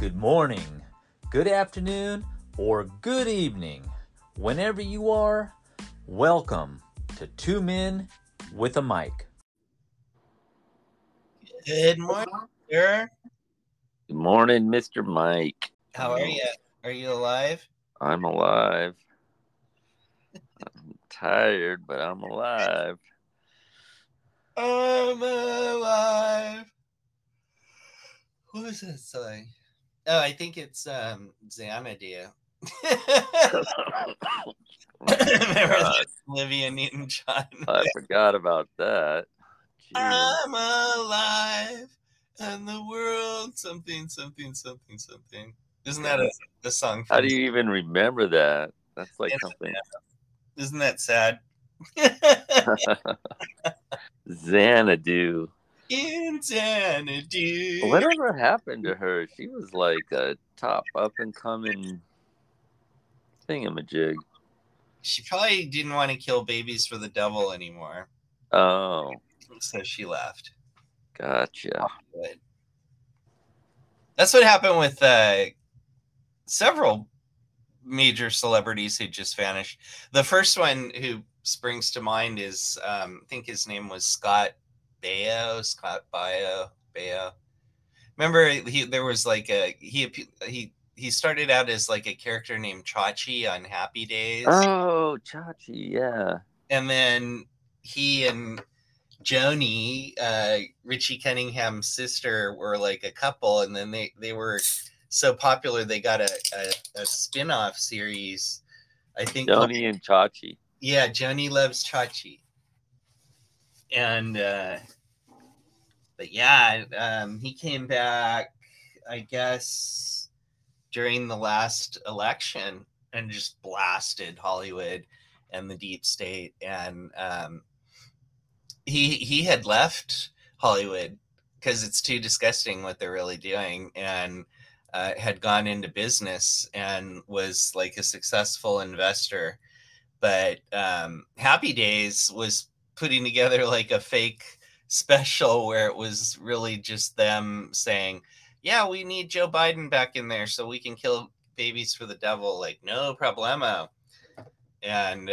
good morning, good afternoon, or good evening. Whenever you are, welcome to Two Men with a Mic. Good morning, sir. Good morning, Mr. Mike. How are you? Are you alive? I'm alive. I'm tired, but I'm alive. I'm alive. What was that song? Oh, I think it's Xanadu. Remember that Olivia Newton-John? I forgot about that. Jeez. I'm alive, and the world something. Isn't that a song? How do you even remember that? That's like something. Isn't that sad? Xanadu. In Xanadu. Whatever happened to her? She was like a top up and coming thingamajig. She probably didn't want to kill babies for the devil anymore. Oh. So she left. Gotcha. Good. That's what happened with several major celebrities who just vanished. The first one who springs to mind is, I think his name was Scott Baio. Remember, there was like he started out as like a character named Chachi on Happy Days. Oh, Chachi, yeah. And then he and Joni, Richie Cunningham's sister, were like a couple, and then they were so popular they got a spin-off series, I think. Joni and Chachi. Yeah, Joni Loves Chachi. And but yeah, he came back, I guess, during the last election and just blasted Hollywood and the deep state. And he had left Hollywood because it's too disgusting what they're really doing, and had gone into business and was like a successful investor. But Happy Days was putting together like a fake special where it was really just them saying, yeah, we need Joe Biden back in there so we can kill babies for the devil. Like, no problemo. And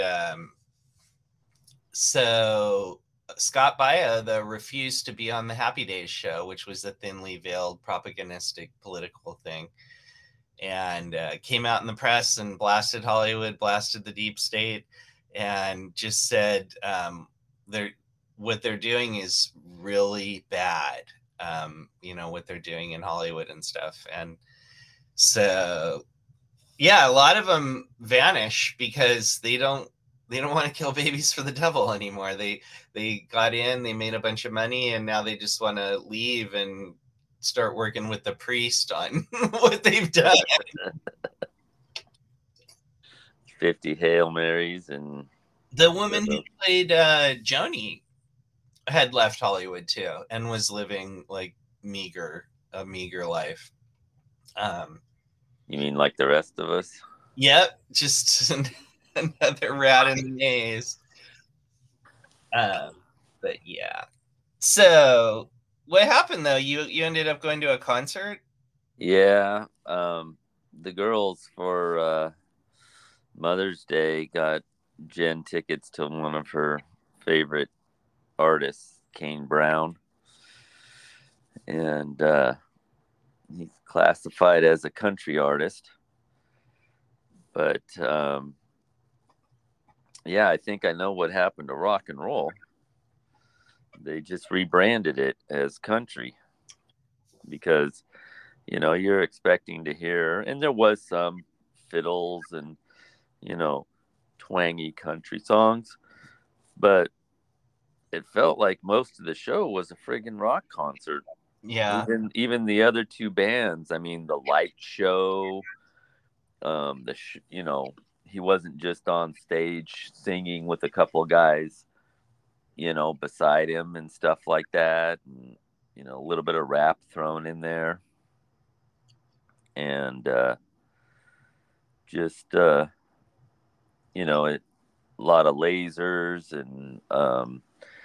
so Scott Baio, though, refused to be on the Happy Days show, which was a thinly veiled propagandistic political thing, and came out in the press and blasted Hollywood, blasted the deep state, and just said what they're doing is really bad. What they're doing in Hollywood and stuff. And so, yeah, a lot of them vanish because they don't want to kill babies for the devil anymore. They got in, they made a bunch of money, and now they just want to leave and start working with the priest on what they've done. 50 Hail Marys. And the woman who played Joni had left Hollywood too and was living like a meager life. You mean like the rest of us? Yep, just another rat in the maze. But yeah. So what happened though? You ended up going to a concert? Yeah. The girls for Mother's Day got Jen tickets to one of her favorite artists, Kane Brown. And he's classified as a country artist. But yeah, I think I know what happened to rock and roll. They just rebranded it as country because, you're expecting to hear, and there was some fiddles and, twangy country songs, but it felt like most of the show was a friggin' rock concert. Yeah. Even the other two bands, I mean, the light show, he wasn't just on stage singing with a couple guys, beside him and stuff like that. And, a little bit of rap thrown in there. And just, a lot of lasers and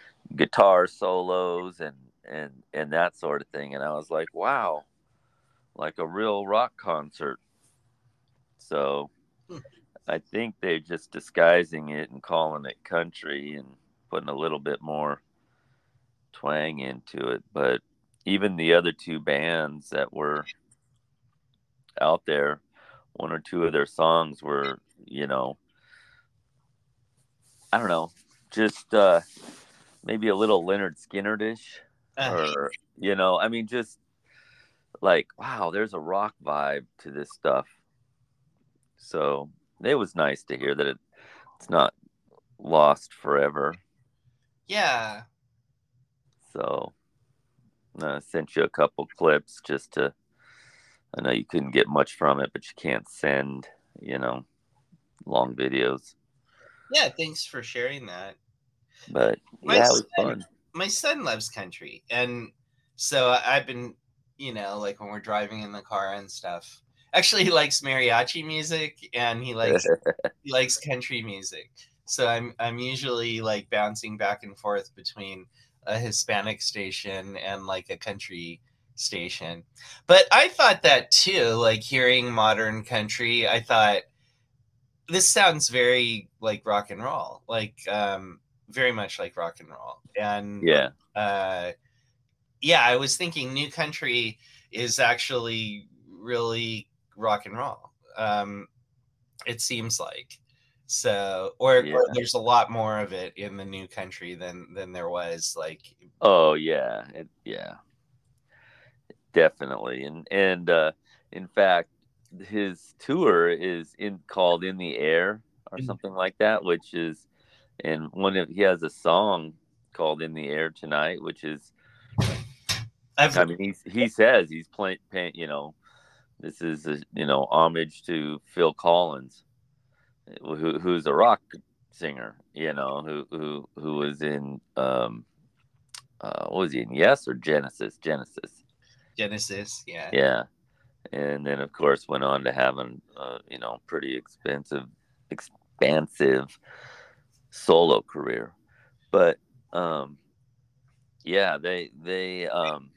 guitar solos and that sort of thing. And I was like, wow, like a real rock concert. So I think they're just disguising it and calling it country and putting a little bit more twang into it. But even the other two bands that were out there, one or two of their songs were, I don't know, just maybe a little Leonard Skinner-ish, or I mean, just like, wow, there's a rock vibe to this stuff. So it was nice to hear that it's not lost forever. Yeah. So I sent you a couple clips just to, I know you couldn't get much from it, but you can't send, long videos. Yeah, thanks for sharing that. But it was fun. My son loves country. And so I've been, like when we're driving in the car and stuff. Actually, he likes mariachi music and he likes country music. So I'm usually like bouncing back and forth between a Hispanic station and like a country station. But I thought that too, like hearing modern country, I thought this sounds very like rock and roll, like very much like rock and roll. And yeah, I was thinking new country is actually really rock and roll. It seems like so, or there's a lot more of it in the new country than there was like. Oh yeah, definitely. And in fact, his tour is called In the Air or something like that, which is, and he has a song called In the Air Tonight, which is, I mean, he says he's playing, this is a, homage to Phil Collins, who's a rock singer, who was in what was he in? Yes or Genesis? Genesis, yeah. Yeah. And then of course went on to have an pretty expansive solo career. But they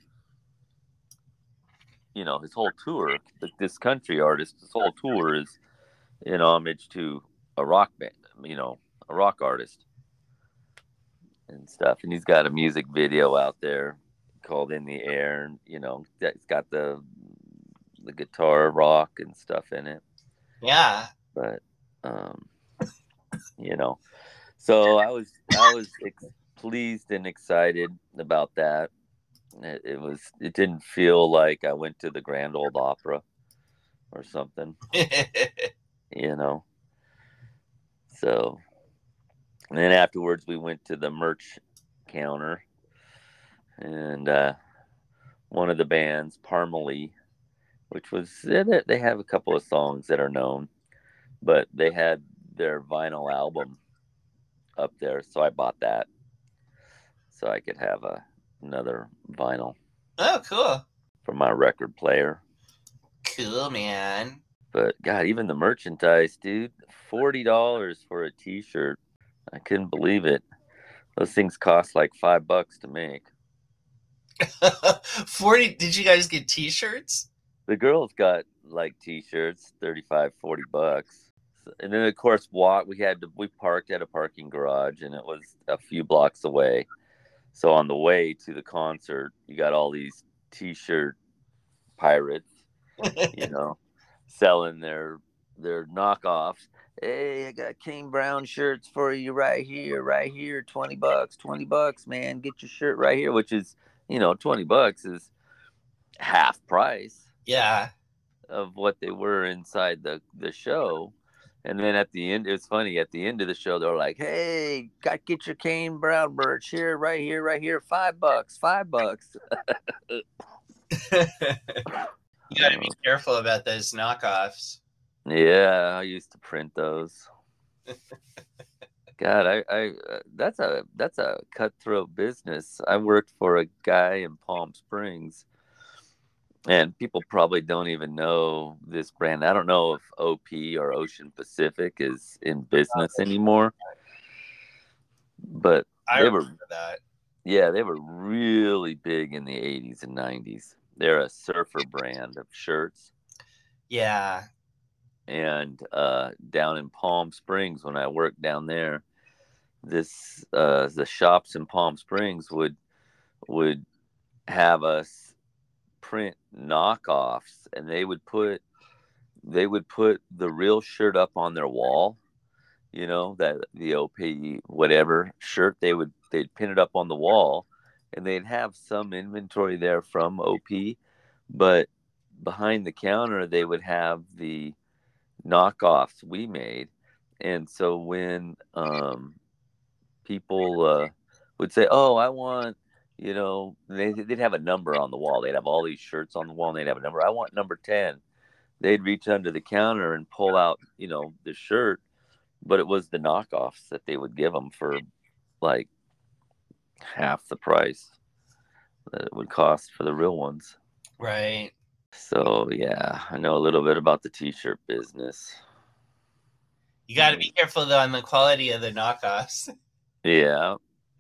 his whole tour, this country artist, his whole tour is in homage to a rock band, a rock artist and stuff. And he's got a music video out there called In the Air, and it's got the guitar rock and stuff in it. Yeah. But so I was pleased and excited about that. It didn't feel like I went to the Grand Ole Opera or something. So, and then afterwards we went to the merch counter, and one of the bands, Parmalee, which was, they have a couple of songs that are known, but they had their vinyl album up there, so I bought that so I could have another vinyl. Oh, cool. For my record player. Cool, man. But God, even the merchandise, dude, $40 for a t-shirt. I couldn't believe it. Those things cost like $5 to make. 40. Did you guys get t-shirts? The girls got like t-shirts, $35, $40. And then of course we parked at a parking garage, and it was a few blocks away. So on the way to the concert, you got all these t-shirt pirates, selling their knockoffs. Hey, I got Kane Brown shirts for you right here, $20, $20, man. Get your shirt right here, which is, $20 is half price. Yeah. Of what they were inside the show. And then at the end, it's funny, at the end of the show, they're like, hey, get your Kane Brown merch here, right here, $5. You got to be careful about those knockoffs. Yeah, I used to print those. God, I that's a cutthroat business. I worked for a guy in Palm Springs, and people probably don't even know this brand. I don't know if OP or Ocean Pacific is in business anymore, but I remember that. Yeah, they were really big in the 80s and 90s. They're a surfer brand of shirts. Yeah. And down in Palm Springs, when I worked down there, the shops in Palm Springs would have us print knockoffs, and they would put the real shirt up on their wall. You know, that the OP whatever shirt, they'd pin it up on the wall, and they'd have some inventory there from OP, but behind the counter they would have the knockoffs we made. And so when people would say, "Oh, I want," you know, they'd have a number on the wall. They'd have all these shirts on the wall, and they'd have a number. "I want number 10." They'd reach under the counter and pull out, you know, the shirt, but it was the knockoffs that they would give them for like half the price that it would cost for the real ones. Right. So yeah, I know a little bit about the t-shirt business. You got to be careful though on the quality of the knockoffs. Yeah.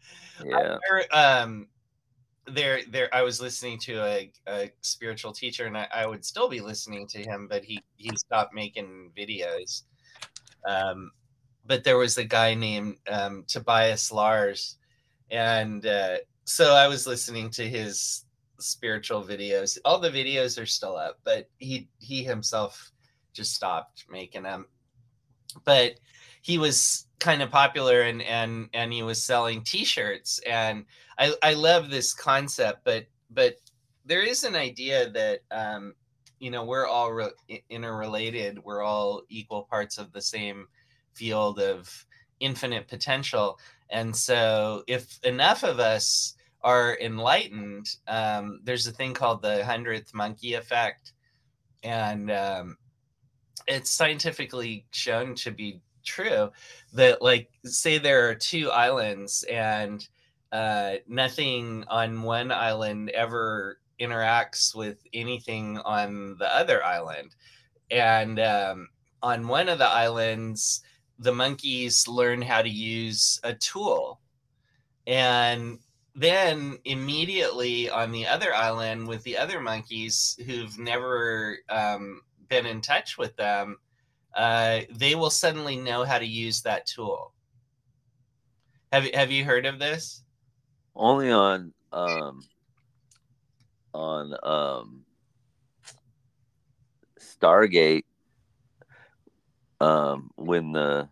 I was listening to a spiritual teacher, and I would still be listening to him, but he stopped making videos. But there was a guy named Tobias Lars, and so I was listening to his spiritual videos. All the videos are still up, but he himself just stopped making them. But he was kind of popular, and he was selling t-shirts, and I love this concept, but there is an idea that you know, we're all interrelated, we're all equal parts of the same field of infinite potential. And so if enough of us are enlightened, there's a thing called the 100th monkey effect, and it's scientifically shown to be true that, like, say there are two islands, and nothing on one island ever interacts with anything on the other island. And on one of the islands, the monkeys learn how to use a tool. And then immediately on the other island with the other monkeys who've never been in touch with them, they will suddenly know how to use that tool. Have you heard of this? Only on Stargate, when the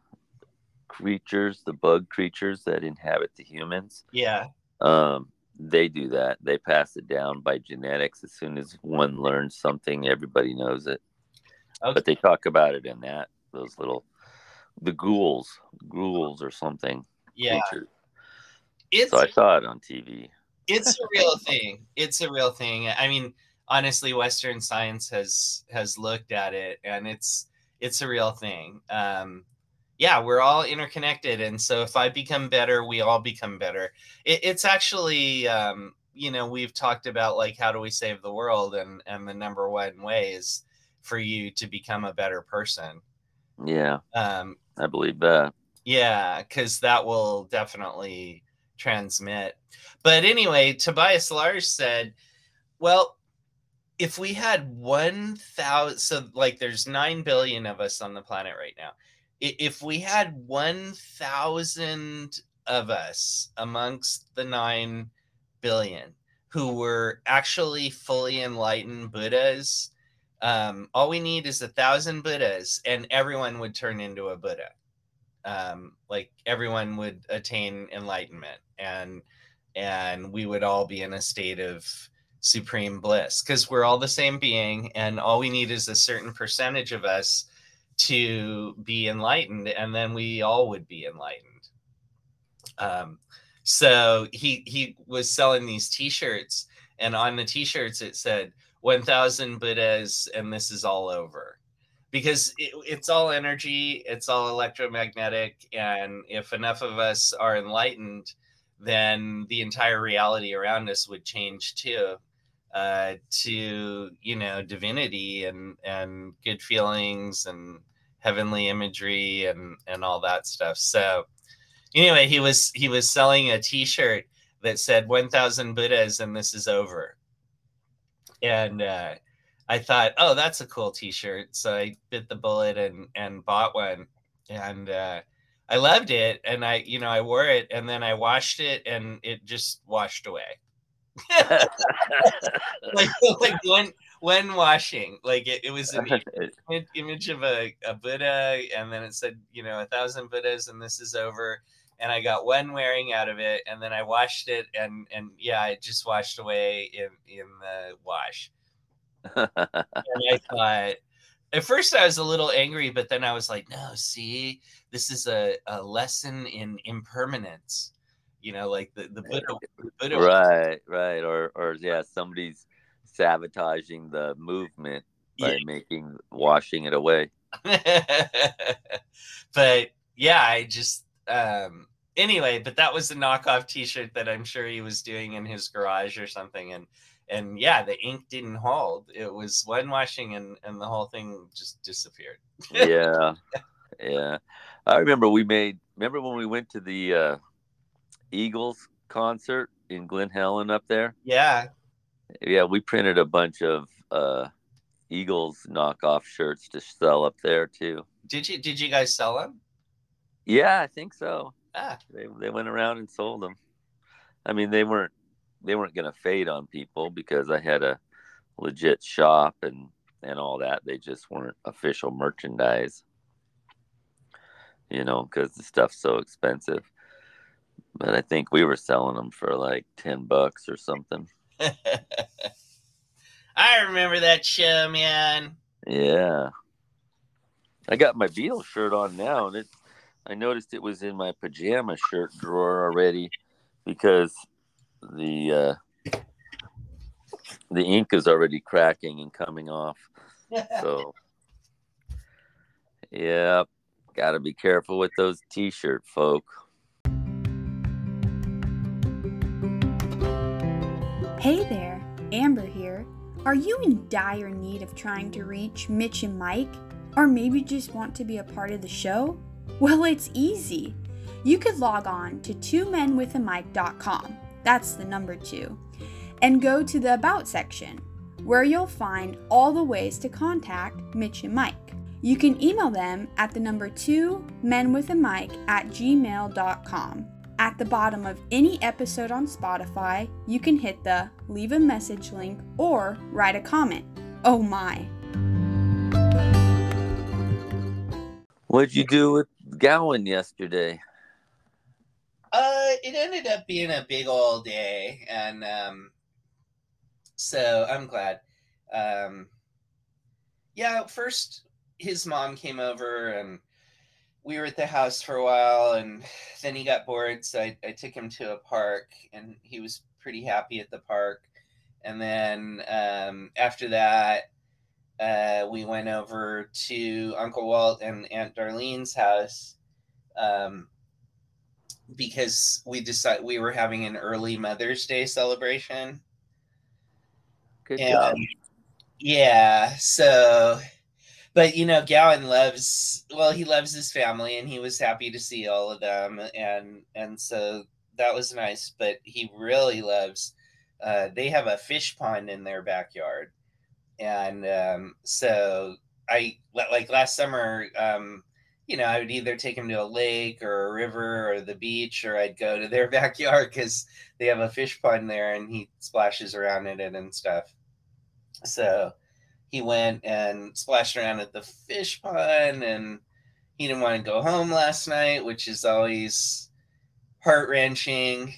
bug creatures that inhabit the humans, they do that. They pass it down by genetics. As soon as one learns something, everybody knows it. Okay. But they talk about it in the ghouls or something. Yeah. Creatures. So I saw it on TV. It's a real thing. It's a real thing. I mean, honestly, Western science has looked at it, and it's a real thing. Yeah, we're all interconnected, and so if I become better, we all become better. It's actually, you know, we've talked about, like, how do we save the world, and the number one way is for you to become a better person. Yeah, I believe that. Yeah, because that will definitely transmit. But anyway, Tobias Lars said, well, if we had 1,000, so like there's 9 billion of us on the planet right now. If we had 1,000 of us amongst the 9 billion who were actually fully enlightened Buddhas, all we need is 1,000 Buddhas, and everyone would turn into a Buddha. Like everyone would attain enlightenment, and we would all be in a state of supreme bliss, because we're all the same being, and all we need is a certain percentage of us to be enlightened, and then we all would be enlightened. So he was selling these t-shirts, and on the t-shirts it said 1,000 Buddhas and this is all over, because it's all energy, it's all electromagnetic, and if enough of us are enlightened, then the entire reality around us would change too, to, you know, divinity and good feelings and heavenly imagery and all that stuff. So anyway, he was selling a t-shirt that said 1,000 Buddhas and this is over. And I thought, oh, that's a cool T-shirt. So I bit the bullet and bought one, and I loved it. And I wore it, and then I washed it, and it just washed away. like when washing, like it was an image of a Buddha, and then it said 1,000 Buddhas, and this is over. And I got one wearing out of it, and then I washed it, and yeah, it just washed away in the wash. And I thought, at first I was a little angry, but then I was like, no, see, this is a lesson in impermanence. Like the Buddha right. Or yeah, somebody's sabotaging the movement by washing it away. But yeah, I just anyway, but that was a knockoff T-shirt that I'm sure he was doing in his garage or something, and yeah, the ink didn't hold. It was one washing, and the whole thing just disappeared. Yeah. I remember when we went to the Eagles concert in Glen Helen up there? Yeah, we printed a bunch of Eagles knockoff shirts to sell up there too. Did you guys sell them? Yeah, I think so. Ah. They went around and sold them. I mean, they weren't going to fade on people because I had a legit shop and all that. They just weren't official merchandise, because the stuff's so expensive. But I think we were selling them for like $10 or something. I remember that show, man. Yeah. I got my Beatles shirt on now, and I noticed it was in my pajama shirt drawer already because the ink is already cracking and coming off. So, yeah, got to be careful with those T-shirt folk. Hey there, Amber here. Are you in dire need of trying to reach Mitch and Mike? Or maybe just want to be a part of the show? Well, it's easy. You could log on to twomenwithamic.com, that's the number 2, and go to the About section, where you'll find all the ways to contact Mitch and Mike. You can email them at the number 2menwithamic@gmail.com. At the bottom of any episode on Spotify, you can hit the leave a message link or write a comment. Oh my. What'd you do with Gowan yesterday? It ended up being a big old day, and so I'm glad. Yeah, first his mom came over, and we were at the house for a while, and then he got bored, so I took him to a park, and he was pretty happy at the park. And then after that, we went over to Uncle Walt and Aunt Darlene's house because we were having an early Mother's Day celebration. Good job. Yeah, so, but Gowan loves his family, and he was happy to see all of them, and so that was nice. But he really loves. They have a fish pond in their backyard. And so I, like last summer, I would either take him to a lake or a river or the beach, or I'd go to their backyard because they have a fish pond there, and he splashes around in it and stuff. So he went and splashed around at the fish pond, and he didn't want to go home last night, which is always heart-wrenching.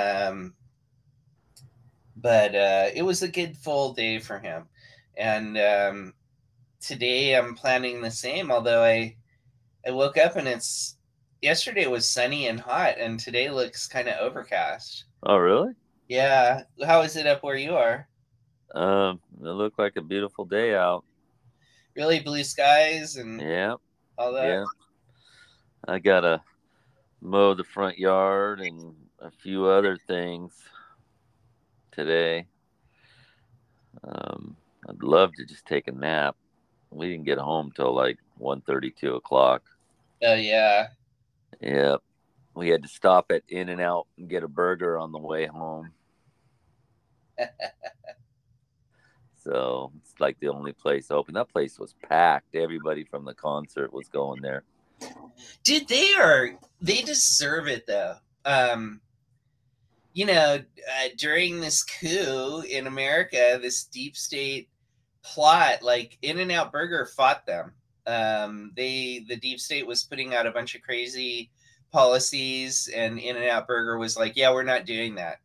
But it was a good full day for him. And today I'm planning the same, although I woke up and yesterday was sunny and hot, and today looks kind of overcast. Oh, really? Yeah. How is it up where you are? It looked like a beautiful day out. Really, blue skies and all that? Yeah. I got to mow the front yard and a few other things today. I'd love to just take a nap. We didn't get home till like 1:30, 2 o'clock. Oh, yeah. Yep. We had to stop at In-N-Out and get a burger on the way home. So it's like the only place open. That place was packed. Everybody from the concert was going there. Dude, they deserve it though. During this coup in America, this deep state plot, like In-N-Out Burger fought them. The deep state was putting out a bunch of crazy policies, and In-N-Out Burger was like, yeah, we're not doing that.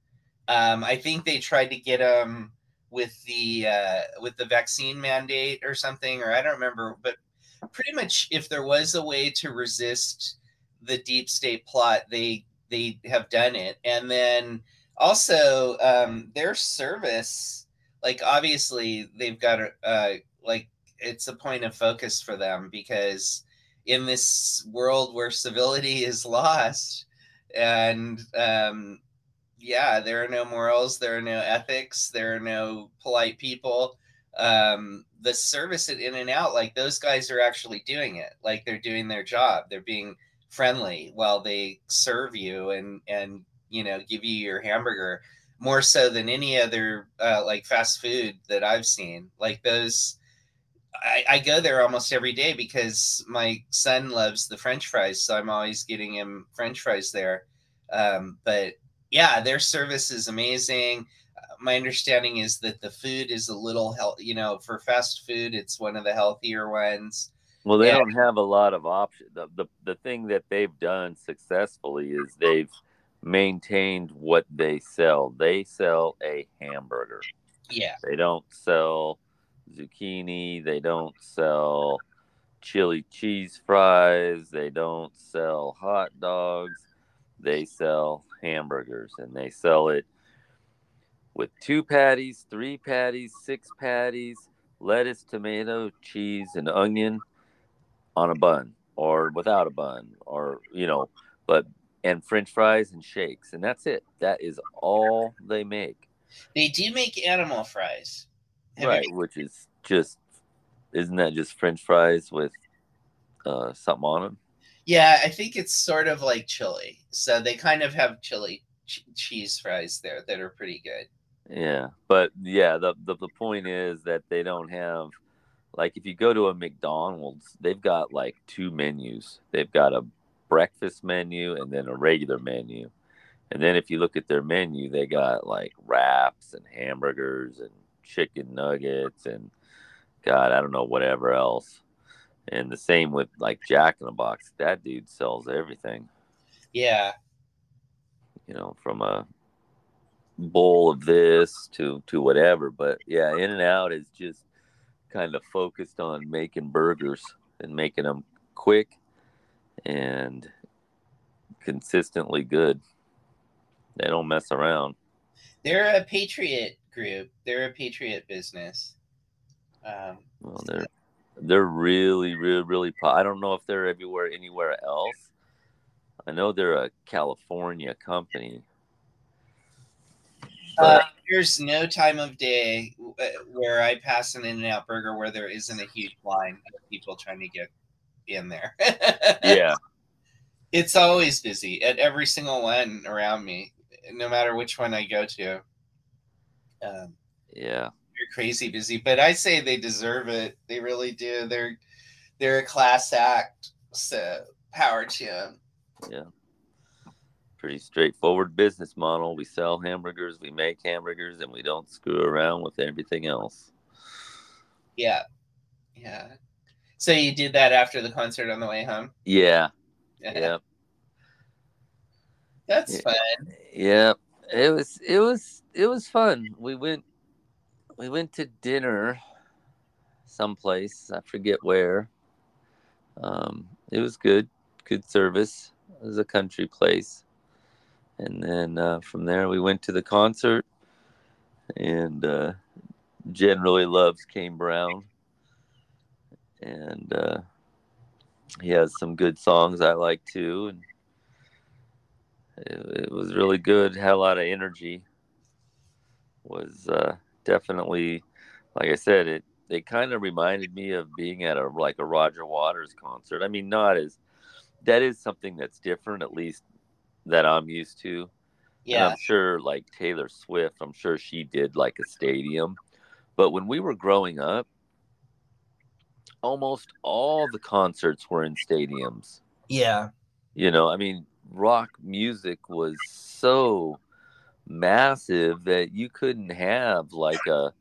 I think they tried to get them with the vaccine mandate or something, or I don't remember, but pretty much if there was a way to resist the deep state plot, they have done it. And then also their service, like obviously they've got like it's a point of focus for them, because in this world where civility is lost, and there are no morals, there are no ethics, there are no polite people. The service at In-N-Out, like those guys are actually doing it. Like they're doing their job. They're being friendly while they serve you and give you your hamburger, more so than any other like fast food that I've seen. Like those, I go there almost every day because my son loves the French fries, so I'm always getting him French fries there. But yeah, their service is amazing. My understanding is that the food is a little for fast food, it's one of the healthier ones. Well, they don't have a lot of options. The thing that they've done successfully is they've maintained what they sell. They sell a hamburger. Yeah. They don't sell zucchini. They don't sell chili cheese fries. They don't sell hot dogs. They sell hamburgers, and they sell it with 2 patties, 3 patties, 6 patties, lettuce, tomato, cheese, and onion on a bun, or without a bun, or and French fries and shakes, and that's it. That is all they make. They do make animal fries, right? Which is just, isn't that just French fries with something on them? Yeah, I think it's sort of like chili. So they kind of have chili cheese fries there that are pretty good. Yeah, but yeah, the point is that they don't have, like, if you go to a McDonald's, they've got like 2 menus. They've got a breakfast menu and then a regular menu. And then if you look at their menu, they got like wraps and hamburgers and chicken nuggets and God, I don't know, whatever else. And the same with like Jack in the Box. That dude sells everything. Yeah. From a bowl of this to whatever. But yeah, In-N-Out is just kind of focused on making burgers and making them quick and consistently good. They don't mess around. They're a patriot group. They're a patriot business. Well, they're really, really, really. I don't know if they're anywhere else. I know they're a California company. There's no time of day where I pass an In-N-Out Burger where there isn't a huge line of people trying to get in there. Yeah. It's always busy at every single one around me, no matter which one I go to. Yeah. They're crazy busy, but I say they deserve it. They really do. They're a class act, so power to them. Yeah. Pretty straightforward business model. We sell hamburgers, we make hamburgers, and we don't screw around with everything else. Yeah. Yeah. So you did that after the concert on the way home? Yeah. Yep. That's fun. Yeah. It was fun. We went to dinner someplace. I forget where. It was good service. It was a country place. And then from there we went to the concert, and Jen really loves Kane Brown, and he has some good songs I like too, and it was really good. Had a lot of energy. Was definitely, like I said, it kind of reminded me of being at a Roger Waters concert. I mean, that is something that's different, at least that I'm used to. Yeah. And I'm sure like Taylor Swift, I'm sure she did like a stadium, But when we were growing up, almost all the concerts were in stadiums. Yeah. You know, I mean, rock music was so massive that you couldn't have like a,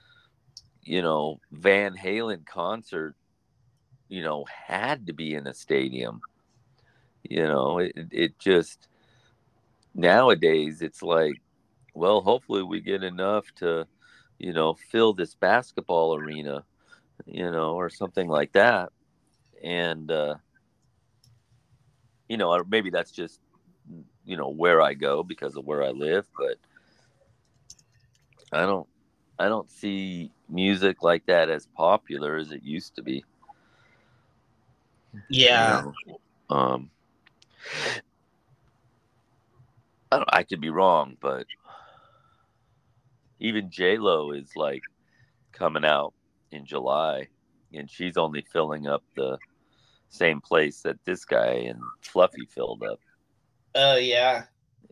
Van Halen concert, had to be in a stadium. It just, nowadays it's like, well, hopefully we get enough to, fill this basketball arena, or something like that. And, or maybe that's just, where I go because of where I live, but I don't see music like that as popular as it used to be. Yeah. Um, I could be wrong, but even J-Lo is like coming out in July, and she's only filling up the same place that this guy and Fluffy filled up. Oh yeah.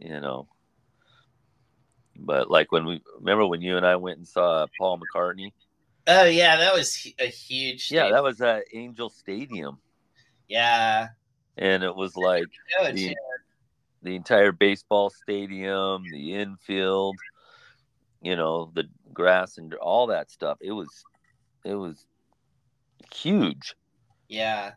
But like remember when you and I went and saw Paul McCartney? Oh yeah, that was a huge. Yeah, that was at Angel Stadium. Yeah. And it was like the entire baseball stadium, the infield, the grass and all that stuff. It was huge. Yeah.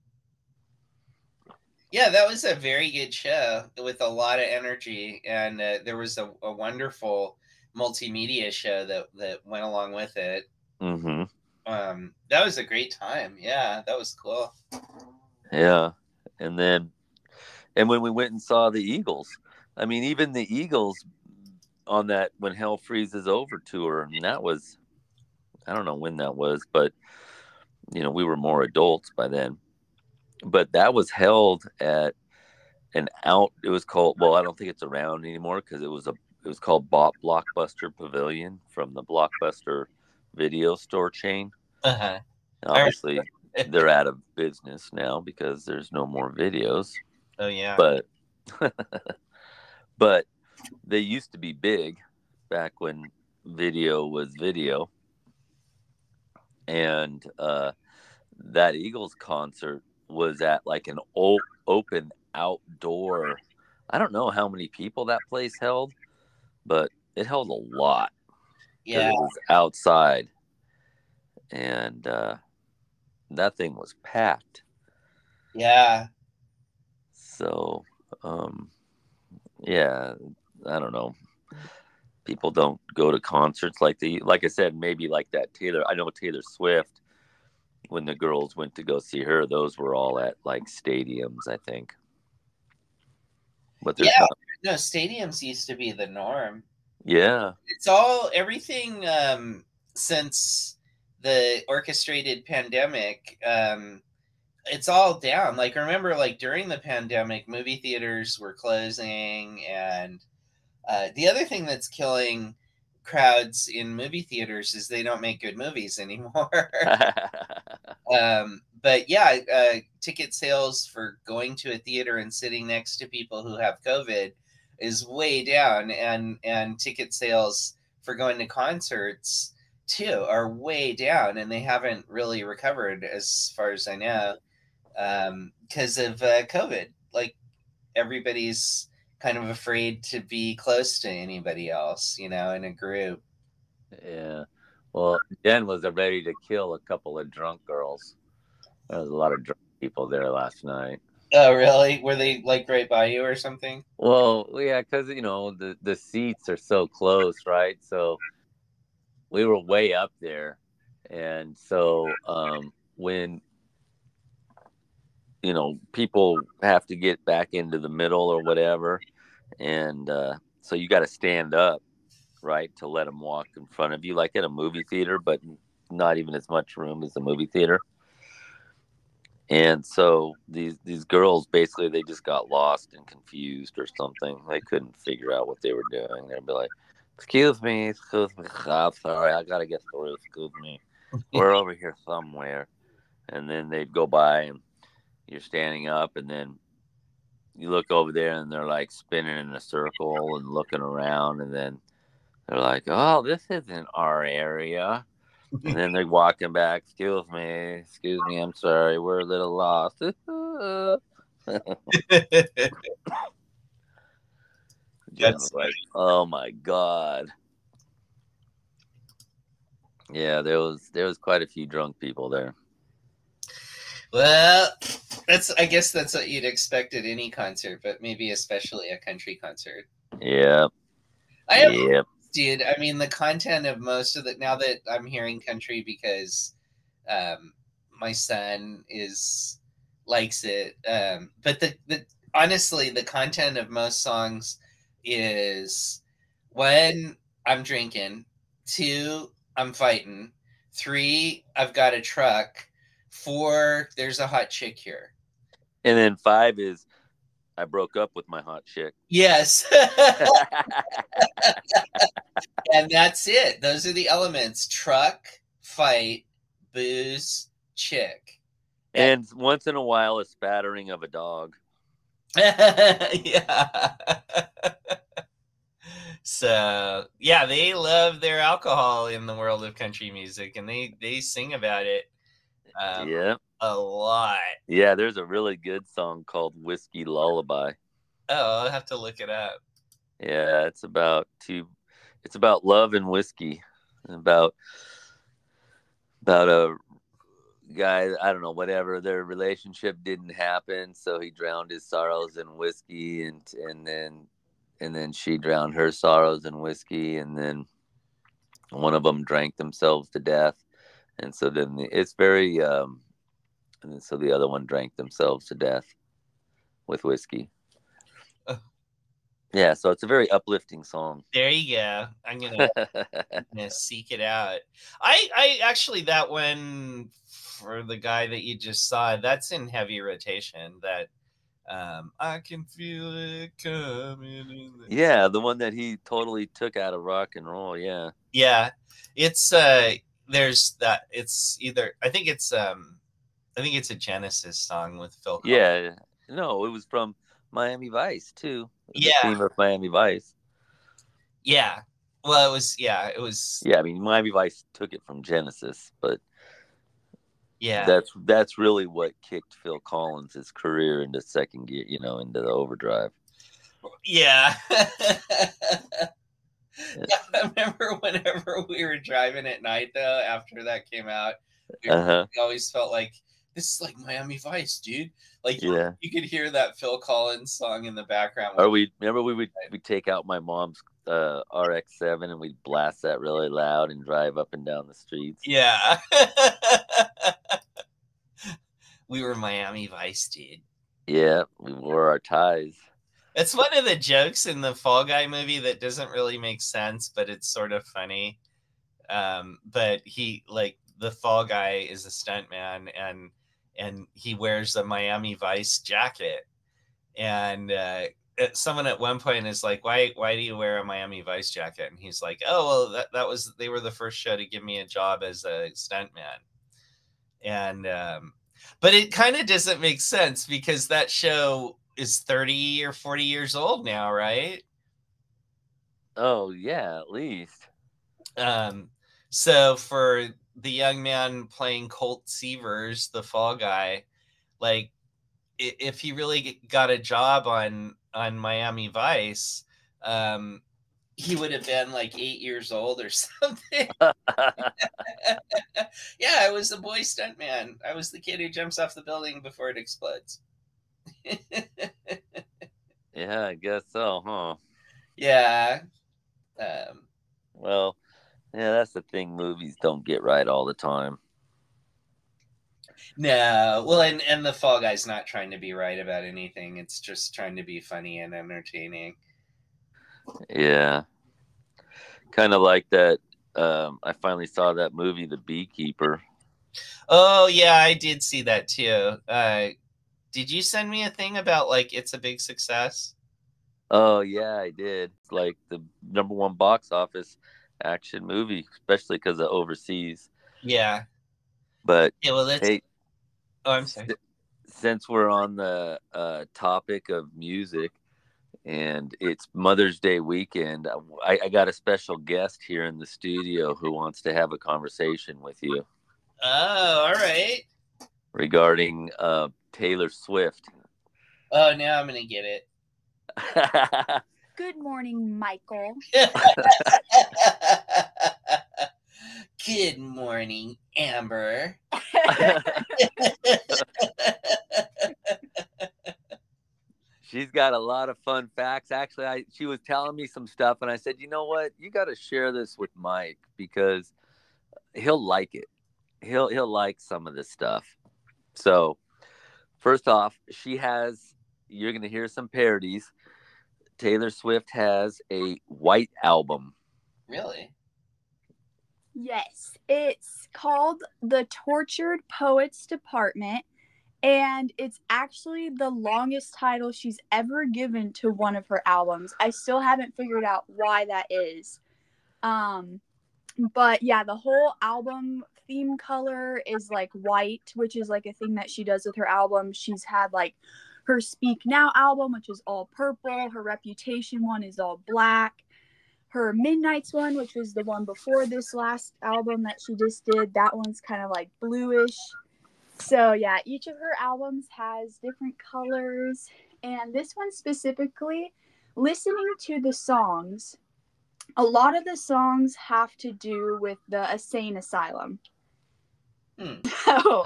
Yeah, that was a very good show with a lot of energy, and there was a wonderful multimedia show that went along with it. Mm-hmm. That was a great time. Yeah, that was cool. Yeah, and when we went and saw the Eagles, I mean, even the Eagles on that When Hell Freezes Over tour, and that was, I don't know when that was, but we were more adults by then. But that was held at it was called, well, I don't think it's around anymore because it was called Blockbuster Pavilion from the Blockbuster video store chain. Uh-huh. Obviously, they're out of business now because there's no more videos. Oh yeah. But they used to be big back when video was video. And that Eagles concert was at like an open outdoor. I don't know how many people that place held, but it held a lot. Yeah. It was outside. And that thing was packed. Yeah. So, yeah, I don't know. People don't go to concerts like I said, maybe like that I know Taylor Swift, when the girls went to go see her, those were all at like stadiums, I think. But no, stadiums used to be the norm. Yeah. It's everything since the orchestrated pandemic, it's all down. Like, remember, like during the pandemic, movie theaters were closing, and the other thing that's killing crowds in movie theaters is they don't make good movies anymore. But yeah, ticket sales for going to a theater and sitting next to people who have COVID is way down, and ticket sales for going to concerts too are way down, and they haven't really recovered as far as I know, because of COVID. Like, everybody's kind of afraid to be close to anybody else, in a group. Yeah. Well, Jen was ready to kill a couple of drunk girls. There was a lot of drunk people there last night. Oh, really? Were they like right by you or something? Well, yeah, because the seats are so close, right? So we were way up there, and so when people have to get back into the middle or whatever, and so you got to stand up, right, to let them walk in front of you, like at a movie theater, but not even as much room as a movie theater. And so these girls, basically, they just got lost and confused or something. They couldn't figure out what they were doing. They'd be like, excuse me, I'm sorry, I got to get through, excuse me. We're over here somewhere. And then they'd go by, and you're standing up, and then you look over there, and they're like spinning in a circle and looking around, and then They're like, "Oh, this isn't our area." And then they're walking back. Excuse me, I'm sorry, we're a little lost. Just like, oh my god. Yeah, there was quite a few drunk people there. Well, I guess that's what you'd expect at any concert, but maybe especially a country concert. Yeah. Dude, I mean, the content of most of it, now that I'm hearing country because my son likes it, but the honestly, the content of most songs is, 1, I'm drinking, 2, I'm fighting, 3, I've got a truck, 4, there's a hot chick here. And then 5 is, I broke up with my hot chick. Yes. And that's it. Those are the elements: truck, fight, booze, chick. And once in a while, a spattering of a dog. Yeah. So, yeah, they love their alcohol in the world of country music, and they sing about it a lot. Yeah, there's a really good song called Whiskey Lullaby. Oh, I'll have to look it up. Yeah, it's about love and whiskey. About a guy, I don't know, whatever, their relationship didn't happen, so he drowned his sorrows in whiskey, and then she drowned her sorrows in whiskey, and then one of them drank themselves to death, and so then it's very and so the other one drank themselves to death with whiskey. Yeah, so it's a very uplifting song. There you go. I'm gonna seek it out. I actually, that one for the guy that you just saw, that's in heavy rotation. That I can feel it coming. Yeah, the one that he totally took out of rock and roll. Yeah. Yeah, it's there's that. It's either I think it's a Genesis song with Phil Collins. Yeah, no, it was from Miami Vice too. The Yeah. theme of Miami Vice. Yeah. Well, it was. Yeah, I mean, Miami Vice took it from Genesis, but yeah, that's really what kicked Phil Collins' career into second gear, into the overdrive. Yeah. I remember whenever we were driving at night, though, after that came out, we always felt like, this is like Miami Vice, dude. Like, yeah, you could hear that Phil Collins song in the background. Or we'd take out my mom's RX-7 and we'd blast that really loud and drive up and down the streets. Yeah. We were Miami Vice, dude. Yeah, we wore our ties. It's one of the jokes in the Fall Guy movie that doesn't really make sense, but it's sort of funny. But the Fall Guy is a stuntman, and he wears a Miami Vice jacket. And someone at one point is like, why do you wear a Miami Vice jacket? And he's like, oh, well, they were the first show to give me a job as a stuntman. And but it kind of doesn't make sense because that show is 30 or 40 years old now, right? Oh, yeah, at least. So for the young man playing Colt Seavers, the Fall Guy, like, if he really got a job on Miami Vice, he would have been like 8 years old or something. Yeah, I was the boy stuntman. I was the kid who jumps off the building before it explodes. Yeah, I guess so, huh? Yeah. Well, yeah, that's the thing. Movies don't get right all the time. No. Well, and the Fall Guy's not trying to be right about anything. It's just trying to be funny and entertaining. Yeah. Kind of like that. I finally saw that movie, The Beekeeper. Oh, yeah, I did see that too. Did you send me a thing about, like, it's a big success? Oh, yeah, I did. It's like the #1 box office action movie, especially because of overseas. Yeah. But yeah, well, hey, I'm sorry. Since we're on the topic of music, and it's Mother's Day weekend. I got a special guest here in the studio who wants to have a conversation with you. Oh, all right. Regarding Taylor Swift. Oh, now I'm going to get it. Good morning, Michael. Good morning, Amber. She's got a lot of fun facts. Actually, she was telling me some stuff, and I said, you know what? You got to share this with Mike because he'll like it. He'll like some of this stuff. So, first off, you're going to hear some parodies. Taylor Swift has a White album. Really? Yes, it's called The Tortured Poets Department, and it's actually the longest title she's ever given to one of her albums. I still haven't figured out why that is. But yeah, the whole album theme color is like white, which is like a thing that she does with her album. She's had like her Speak Now album, which is all purple. Her Reputation one is all black. Her Midnights one, which was the one before this last album that she just did, that one's kind of like bluish. So yeah, each of her albums has different colors. And this one specifically, listening to the songs, a lot of the songs have to do with the insane asylum. So,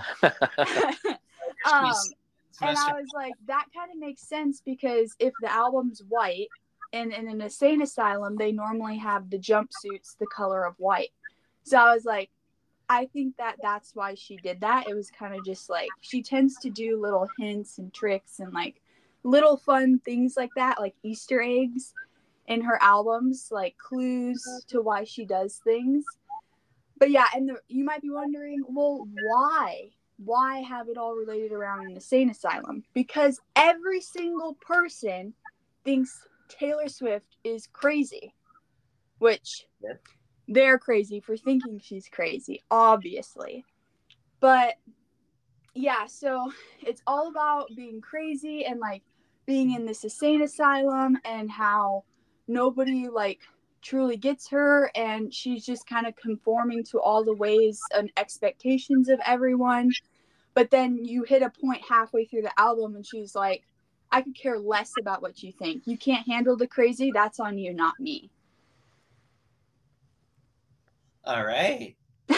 and I was like, that kind of makes sense because if the album's white and in an insane asylum, they normally have the jumpsuits the color of white. So I was like, I think that's why she did that. It was kind of just like, she tends to do little hints and tricks and like little fun things like that, like Easter eggs in her albums, like clues to why she does things. But yeah, and you might be wondering, well, why? Why have it all related around an insane asylum? Because every single person thinks Taylor Swift is crazy, which they're crazy for thinking she's crazy, obviously. But yeah, so it's all about being crazy and like being in this insane asylum and how nobody like truly gets her, and she's just kind of conforming to all the ways and expectations of everyone. But then you hit a point halfway through the album and she's like, I could care less about what you think. You can't handle the crazy. That's on you, not me. All right.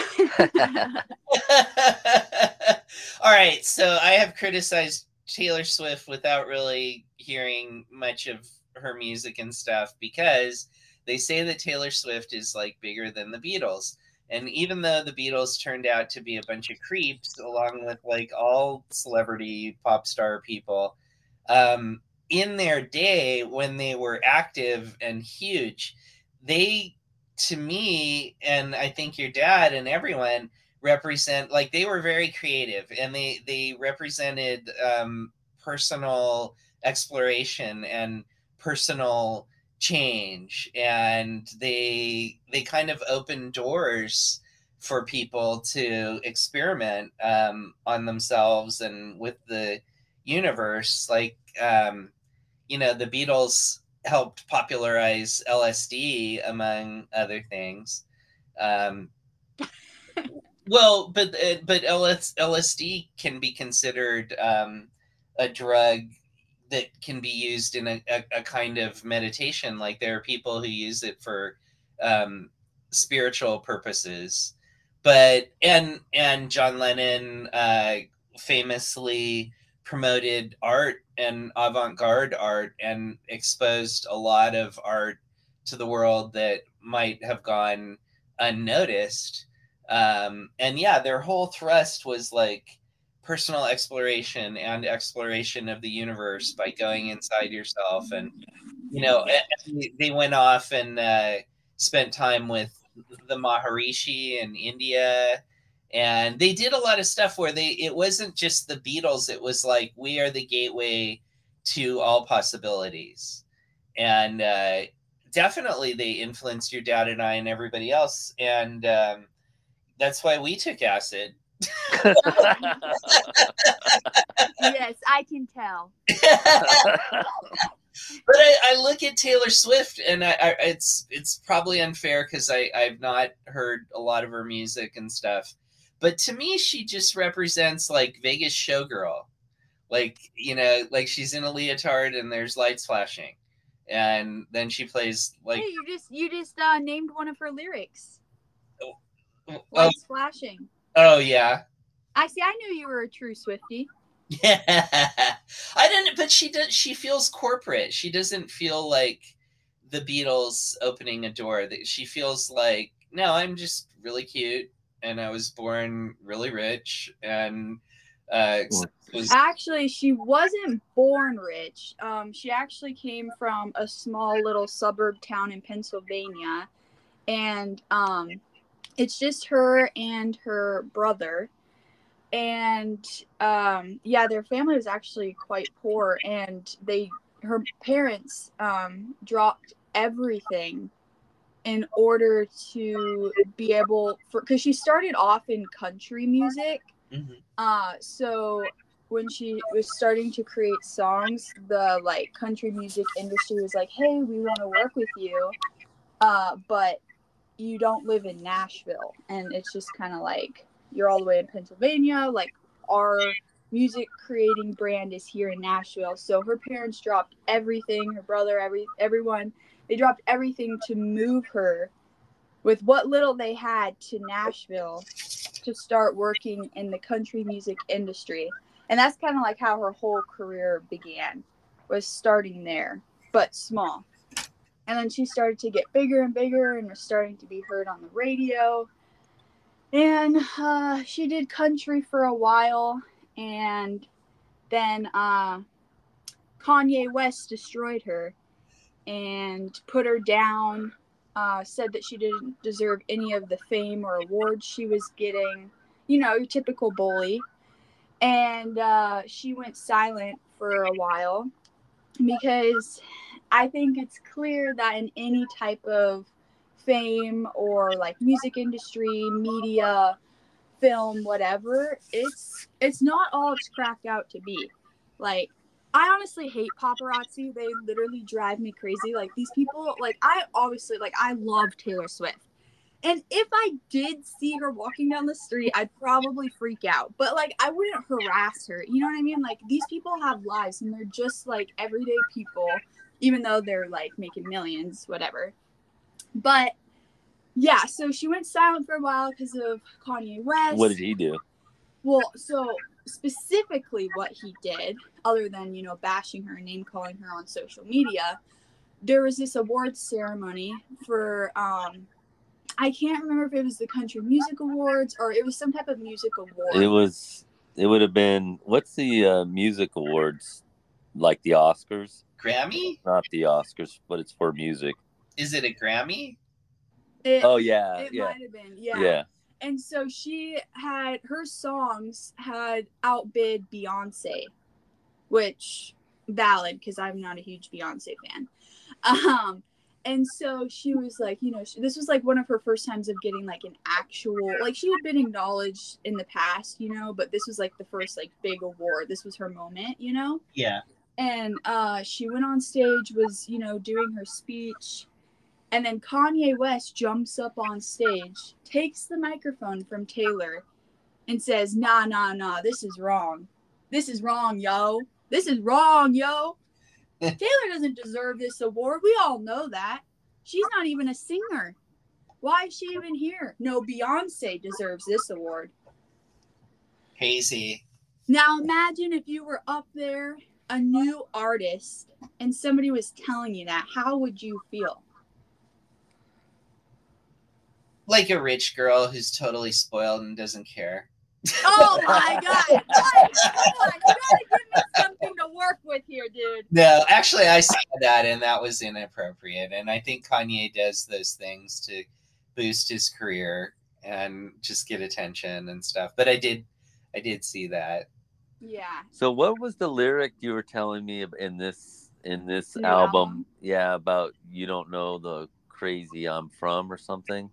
All right. So I have criticized Taylor Swift without really hearing much of her music and stuff because they say that Taylor Swift is like bigger than the Beatles. And even though the Beatles turned out to be a bunch of creeps, along with like all celebrity pop star people, in their day when they were active and huge, they, to me, and I think your dad and everyone represent, like they were very creative and they represented personal exploration and personal change, and they kind of open doors for people to experiment on themselves and with the universe. Like you know, the Beatles helped popularize LSD among other things. Well, but LSD can be considered a drug that can be used in a kind of meditation. Like there are people who use it for spiritual purposes. But and John Lennon famously promoted art and avant-garde art and exposed a lot of art to the world that might have gone unnoticed. And yeah, their whole thrust was like personal exploration and exploration of the universe by going inside yourself. And, you know, they went off and spent time with the Maharishi in India. And they did a lot of stuff where it wasn't just the Beatles. It was like, we are the gateway to all possibilities. And definitely they influenced your dad and I and everybody else. And that's why we took acid. Yes, I can tell. But I look at Taylor Swift, and it's probably unfair because I've not heard a lot of her music and stuff. But to me, she just represents like Vegas showgirl. Like, like she's in a leotard and there's lights flashing. And then she plays like... Hey, you just named one of her lyrics. Oh, Lights flashing. oh yeah. I knew you were a true Swiftie. Yeah. I didn't, but she feels corporate. She doesn't feel like the Beatles opening a door. She feels like, no, I'm just really cute and I was born really rich and Actually, she wasn't born rich. She actually came from a small little suburb town in Pennsylvania, and it's just her and her brother. And their family was actually quite poor, and her parents dropped everything in order to be able because she started off in country music. Mm-hmm. So when she was starting to create songs, the like country music industry was like, hey, we want to work with you, but you don't live in Nashville. And it's just kind of like, you're all the way in Pennsylvania, like our music creating brand is here in Nashville. So her parents dropped everything, her brother, everyone, they dropped everything to move her with what little they had to Nashville to start working in the country music industry. And that's kind of like how her whole career began, was starting there, but small. And then she started to get bigger and bigger and was starting to be heard on the radio. And she did country for a while. And then Kanye West destroyed her and put her down. Said that she didn't deserve any of the fame or awards she was getting. Your typical bully. And she went silent for a while because I think it's clear that in any type of fame or like music industry, media, film, whatever, it's not all it's cracked out to be. Like, I honestly hate paparazzi. They literally drive me crazy. Like, these people, like, I love Taylor Swift. And if I did see her walking down the street, I'd probably freak out. But, like, I wouldn't harass her. You know what I mean? Like, these people have lives, and they're just, like, everyday people, even though they're, like, making millions, whatever. But, yeah, so she went silent for a while because of Kanye West. What did he do? Well, so specifically what he did, other than, bashing her and name-calling her on social media, there was this awards ceremony for... I can't remember if it was the Country Music Awards or it was some type of music award. It would have been, what's the music awards? Like the Oscars? Grammy? Not the Oscars, but it's for music. Is it a Grammy? It might have been, yeah. And so her songs had outbid Beyonce, which valid because I'm not a huge Beyonce fan. And so she was like, this was like one of her first times of getting like an actual, like she had been acknowledged in the past, but this was like the first like big award. This was her moment, Yeah. And she went on stage, was, doing her speech. And then Kanye West jumps up on stage, takes the microphone from Taylor and says, nah, this is wrong. This is wrong, yo. This is wrong, yo. Taylor doesn't deserve this award. We all know that. She's not even a singer. Why is she even here? No, Beyonce deserves this award. Crazy. Now imagine if you were up there, a new artist, and somebody was telling you that. How would you feel? Like a rich girl who's totally spoiled and doesn't care. Oh my God! Come on, you gotta give me something to work with here, dude. No, actually, I saw that, and that was inappropriate. And I think Kanye does those things to boost his career and just get attention and stuff. But I did see that. Yeah. So, what was the lyric you were telling me in this New album? Yeah, about you don't know the crazy I'm from or something.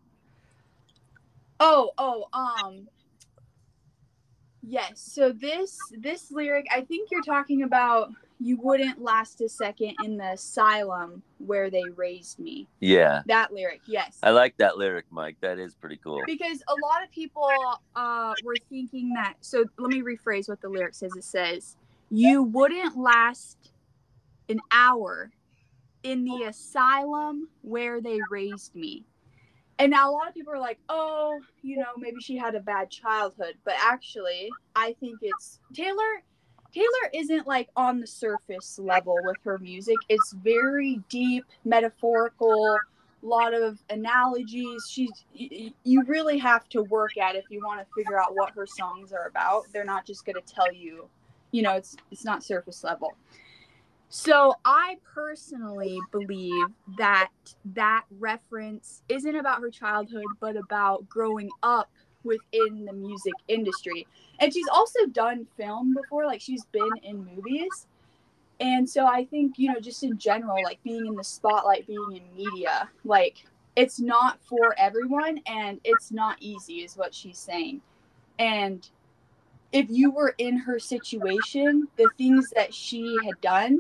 Yes. So this lyric, I think you're talking about, you wouldn't last a second in the asylum where they raised me. Yeah. That lyric, yes. I like that lyric, Mike. That is pretty cool. Because a lot of people were thinking that, so let me rephrase what the lyric says. It says, you wouldn't last an hour in the asylum where they raised me. And now a lot of people are like, oh, you know, maybe she had a bad childhood. But actually, I think it's Taylor isn't like on the surface level with her music. It's very deep, metaphorical, a lot of analogies. You really have to work at it if you want to figure out what her songs are about. They're not just going to tell you, you know, it's not surface level. So I personally believe that that reference isn't about her childhood, but about growing up within the music industry. And she's also done film before, like she's been in movies. And so I think, you know, just in general, like being in the spotlight, being in media, like it's not for everyone and it's not easy is what she's saying. And if you were in her situation, the things that she had done,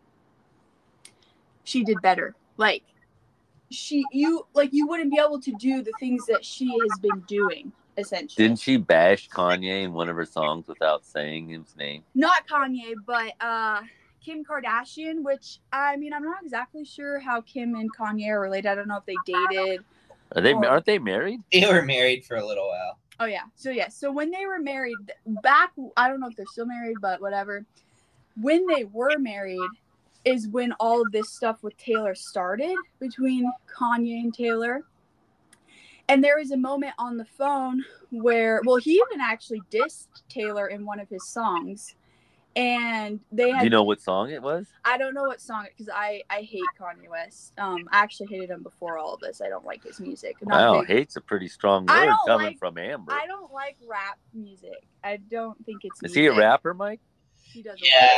she did better. Like you wouldn't be able to do the things that she has been doing, essentially. Didn't she bash Kanye in one of her songs without saying his name? Not Kanye, but Kim Kardashian, which, I mean, I'm not exactly sure how Kim and Kanye are related. I don't know if they dated. Aren't they married? They were married for a little while. Oh, yeah. So, yeah. So, when they were married, back, I don't know if they're still married, but whatever. When they were married is when all of this stuff with Taylor started, between Kanye and Taylor. And there was a moment on the phone where, well, he even actually dissed Taylor in one of his songs. And they had... Do you know what song it was? I don't know what song, because I hate Kanye West. I actually hated him before all of this. I don't like his music. Wow, hate's a pretty strong word coming from Amber. I don't like rap music. I don't think it's music. Is he a rapper, Mike? He does. Yeah.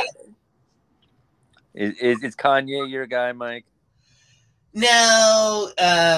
Is Kanye your guy, Mike? No,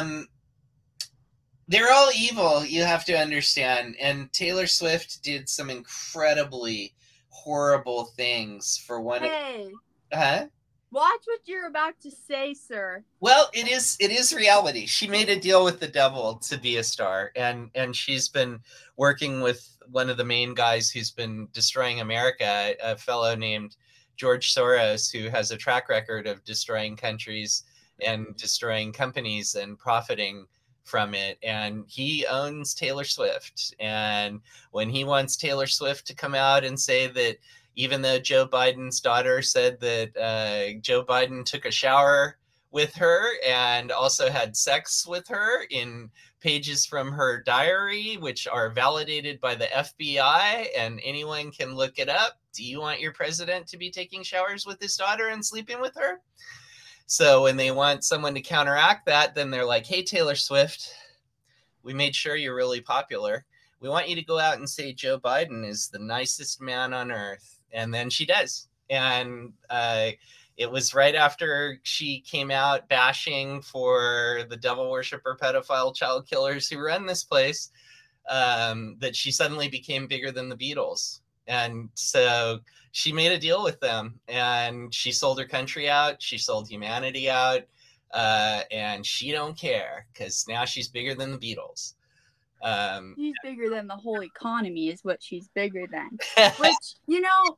they're all evil, you have to understand. And Taylor Swift did some incredibly horrible things for one of... Huh? Watch what you're about to say, sir. Well, it is reality. She made a deal with the devil to be a star, and she's been working with one of the main guys who's been destroying America, a fellow named George Soros, who has a track record of destroying countries and destroying companies and profiting from it. And he owns Taylor Swift. And when he wants Taylor Swift to come out and say that, even though Joe Biden's daughter said that Joe Biden took a shower with her and also had sex with her in pages from her diary, which are validated by the FBI, and anyone can look it up. Do you want your president to be taking showers with his daughter and sleeping with her? So when they want someone to counteract that, then they're like, hey, Taylor Swift, we made sure you're really popular. We want you to go out and say Joe Biden is the nicest man on earth. And then she does. And it was right after she came out bashing for the devil worshiper, pedophile, child killers who run this place, that she suddenly became bigger than the Beatles. And so she made a deal with them, and she sold her country out. She sold humanity out, and she don't care because now she's bigger than the Beatles. She's bigger than the whole economy is what she's bigger than. Which, you know,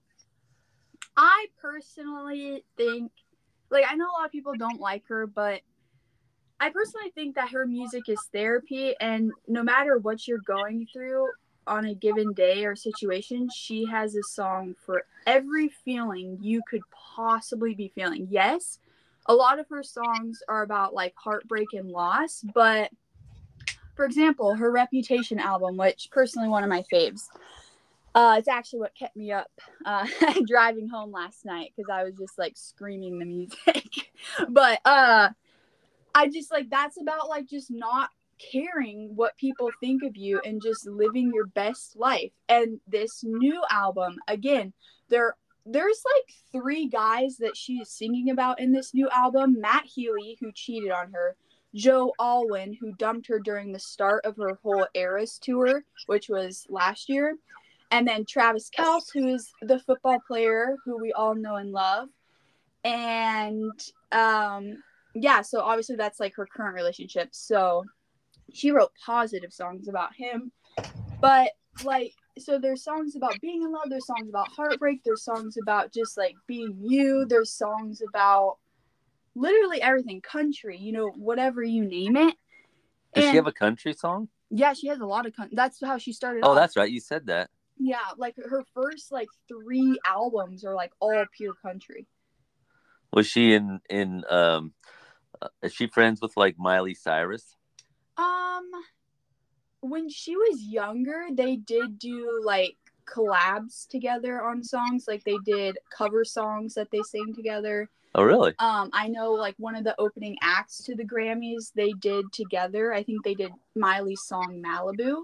I personally think, like, I know a lot of people don't like her, but I personally think that her music is therapy, and no matter what you're going through on a given day or situation, she has a song for every feeling you could possibly be feeling. Yes, a lot of her songs are about like heartbreak and loss, but for example, her Reputation album, which personally one of my faves, it's actually what kept me up driving home last night because I was just like screaming the music. But I just like, that's about like just not caring what people think of you and just living your best life. And this new album, again, there's like 3 guys that she is singing about in this new album. Matt Healy, who cheated on her, Joe Alwyn, who dumped her during the start of her whole Eras tour, which was last year, and then Travis Kelce, who is the football player who we all know and love, And yeah, so obviously that's like her current relationship. So she wrote positive songs about him. But like, so there's songs about being in love, there's songs about heartbreak, there's songs about just like being you, there's songs about literally everything, country, you know, whatever you name it. Does she have a country song? Yeah, she has a lot of that's how she started Oh, off. that's right. You said that. Yeah, like her first like 3 albums are like all pure country. Was she in is she friends with like Miley Cyrus? When she was younger, they did do like collabs together on songs. Like they did cover songs that they sang together. Oh, really? I know like one of the opening acts to the Grammys they did together. I think they did Miley's song Malibu.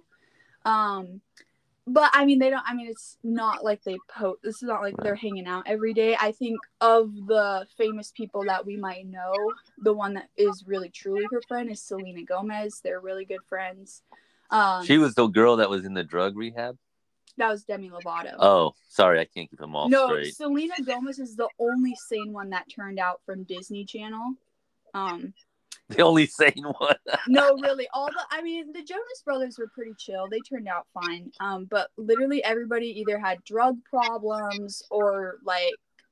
But I mean, it's not like this is not like they're hanging out every day. I think of the famous people that we might know, the one that is really truly her friend is Selena Gomez. They're really good friends. She was the girl that was in the drug rehab? That was Demi Lovato. Oh, sorry, I can't keep them all straight. No, Selena Gomez is the only sane one that turned out from Disney Channel. The only sane one. No, really. The Jonas Brothers were pretty chill. They turned out fine. But literally everybody either had drug problems or like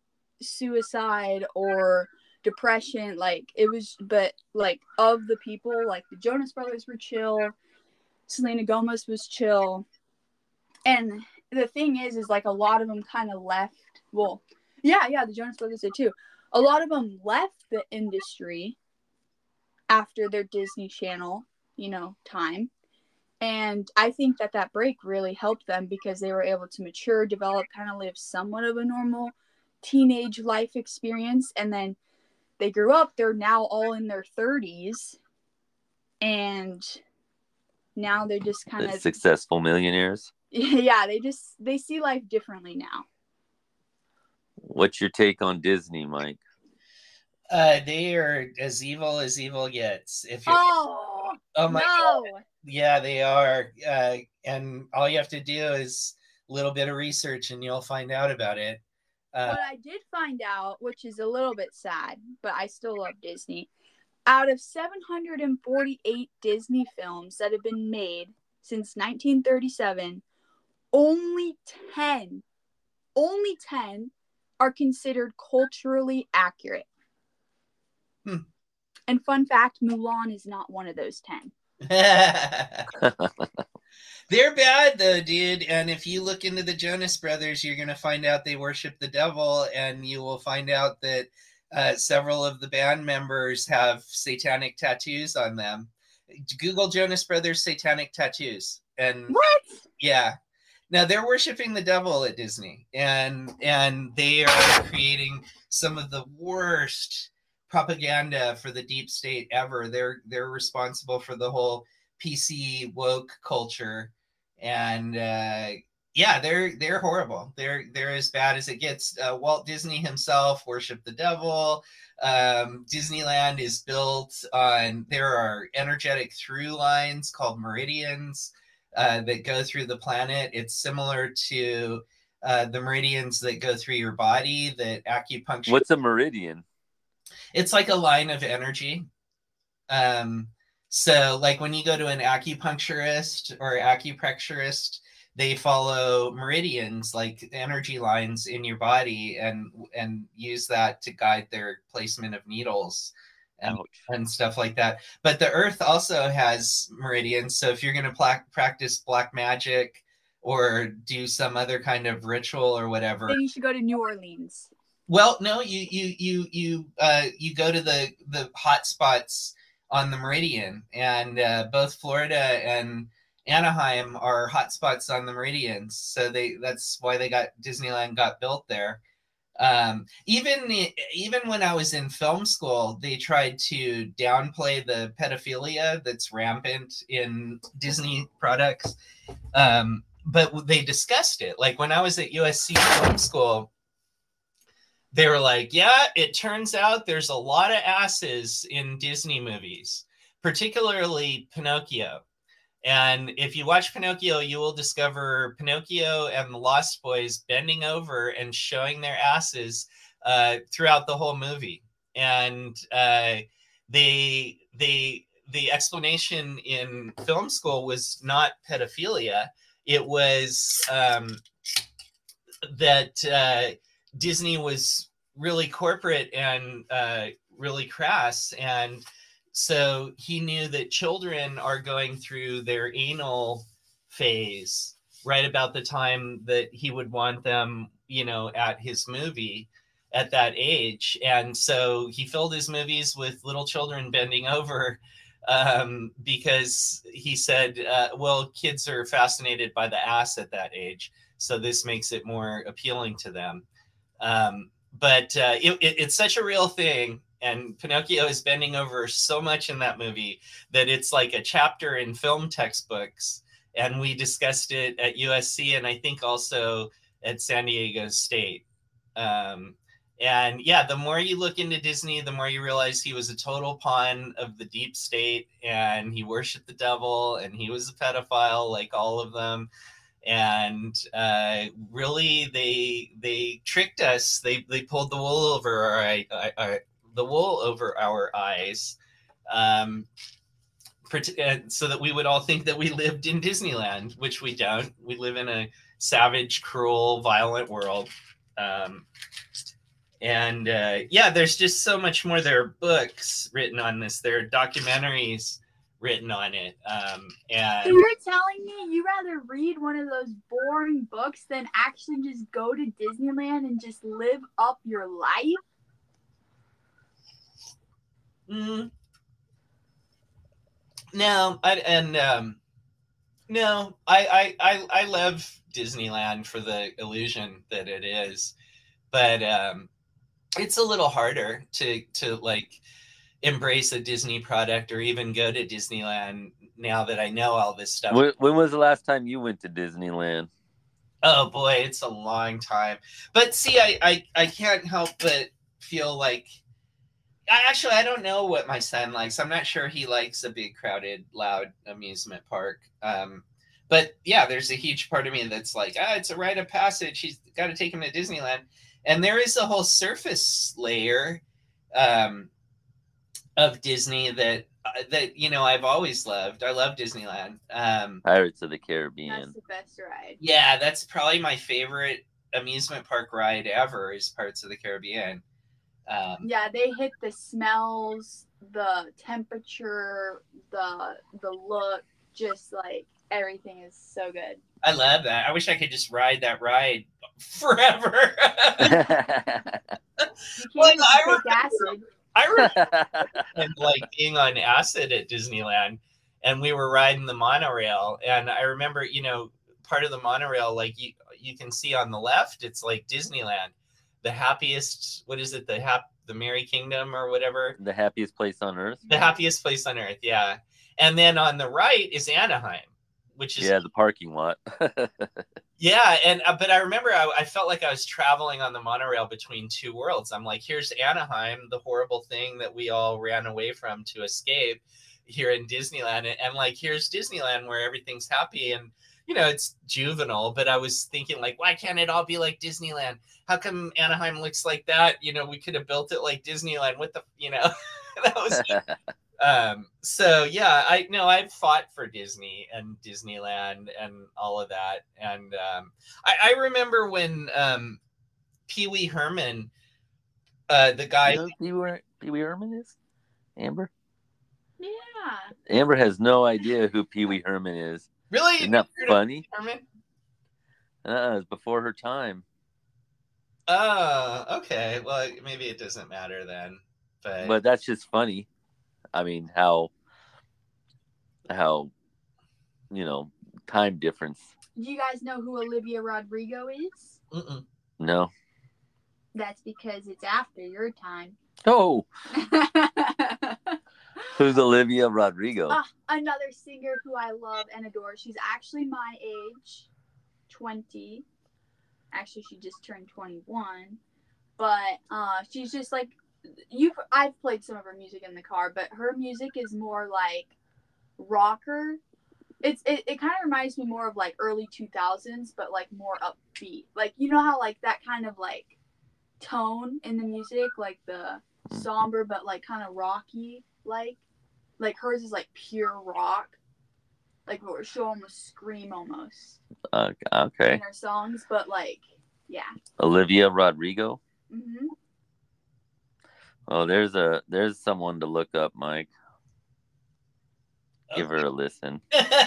suicide or depression. Like it was, but like of the people, like the Jonas Brothers were chill. Selena Gomez was chill. And the thing is like a lot of them kind of left. Well, yeah, the Jonas Brothers did too. A lot of them left the industry after their Disney Channel, time. And I think that break really helped them because they were able to mature, develop, kind of live somewhat of a normal teenage life experience. And then they grew up. They're now all in their 30s. And now they're just kind of successful millionaires. Yeah, they see life differently now. What's your take on Disney, Mike? They are as evil gets. If you're, oh my God. Yeah, they are. And all you have to do is a little bit of research and you'll find out about it. What I did find out, which is a little bit sad, but I still love Disney. Out of 748 Disney films that have been made since 1937, only 10 are considered culturally accurate. And fun fact, Mulan is not one of those 10. They're bad though, dude. And if you look into the Jonas Brothers, you're going to find out they worship the devil, and you will find out that several of the band members have satanic tattoos on them. Google Jonas Brothers satanic tattoos. And what? Yeah. Now they're worshiping the devil at Disney, and they are creating some of the worst propaganda for the deep state ever. They're responsible for the whole PC woke culture, and they're horrible. They're as bad as it gets. Walt Disney himself worshiped the devil. Disneyland is built on, there are energetic through lines called meridians that go through the planet. It's similar to the meridians that go through your body that acupuncture. What's a meridian? It's like a line of energy. So like when you go to an acupuncturist or acupressurist, they follow meridians, like energy lines in your body, and use that to guide their placement of needles and stuff like that. But the earth also has meridians. So if you're going to practice black magic or do some other kind of ritual or whatever, then you should go to New Orleans. Well, no, you go to the hot spots on the meridian, and both Florida and Anaheim are hot spots on the meridians. So that's why Disneyland got built there. Even when I was in film school, they tried to downplay the pedophilia that's rampant in Disney products. But they discussed it. Like when I was at USC film school, they were like, yeah, it turns out there's a lot of asses in Disney movies, particularly Pinocchio. And if you watch Pinocchio, you will discover Pinocchio and the Lost Boys bending over and showing their asses throughout the whole movie. And the explanation in film school was not pedophilia. It was that Disney was really corporate and really crass. And so he knew that children are going through their anal phase right about the time that he would want them, at his movie at that age. And so he filled his movies with little children bending over because he said, well, kids are fascinated by the ass at that age. So this makes it more appealing to them. But it's such a real thing. And Pinocchio is bending over so much in that movie that it's like a chapter in film textbooks. And we discussed it at USC and I think also at San Diego State. And yeah, the more you look into Disney, the more you realize he was a total pawn of the deep state and he worshiped the devil and he was a pedophile like all of them. And really, they tricked us. They pulled the wool over our eyes, so that we would all think that we lived in Disneyland, which we don't. We live in a savage, cruel, violent world. Yeah, there's just so much more. There are books written on this. There are documentaries written on it. And so you're telling me you rather read one of those boring books than actually just go to Disneyland and just live up your life? No, I love Disneyland for the illusion that it is, but it's a little harder to like embrace a Disney product or even go to Disneyland now that I know all this stuff. When was the last time you went to Disneyland? Oh boy, it's a long time. But see, I can't help but feel like I don't know what my son likes. I'm not sure he likes a big, crowded, loud amusement park. But yeah, there's a huge part of me that's like, it's a rite of passage. He's got to take him to Disneyland. And there is a whole surface layer of Disney that I've always loved. I love Disneyland. Pirates of the Caribbean. That's the best ride. Yeah, that's probably my favorite amusement park ride ever is Pirates of the Caribbean. Yeah, they hit the smells, the temperature, the look, just like everything is so good. I love that. I wish I could just ride that ride forever. I remember like being on acid at Disneyland, and we were riding the monorail, and I remember, part of the monorail, like you can see on the left, it's like Disneyland, the happiest. What is it? The Merry Kingdom or whatever. The happiest place on earth. The happiest place on earth. Yeah, and then on the right is Anaheim, which is the parking lot. Yeah, and but I remember I felt like I was traveling on the monorail between two worlds. I'm like, here's Anaheim, the horrible thing that we all ran away from to escape here in Disneyland, and like here's Disneyland where everything's happy and it's juvenile. But I was thinking like, why can't it all be like Disneyland? How come Anaheim looks like that? We could have built it like Disneyland. What the that was. So yeah, I've fought for Disney and Disneyland and all of that. And I remember when Pee Wee Herman, the guy. You know Pee Wee Herman is? Amber? Yeah. Amber has no idea who Pee Wee Herman is. Really? Isn't that funny? Herman? It's before her time. Oh, okay. Well, maybe it doesn't matter then. But that's just funny. I mean, how time difference. Do you guys know who Olivia Rodrigo is? Mm-mm. No. That's because it's after your time. Oh. Who's Olivia Rodrigo? Another singer who I love and adore. She's actually my age, 20. Actually, she just turned 21. But she's just like, I've played some of her music in the car, but her music is more like rocker. It kind of reminds me more of like early 2000s, but like more upbeat. Like, how like that kind of like tone in the music, like the somber but like kind of rocky, like hers is like pure rock, like what she'll almost scream almost Okay. in her songs, but like yeah. Olivia Rodrigo. Mm-hmm. Oh, there's someone to look up, Mike. Give her a listen.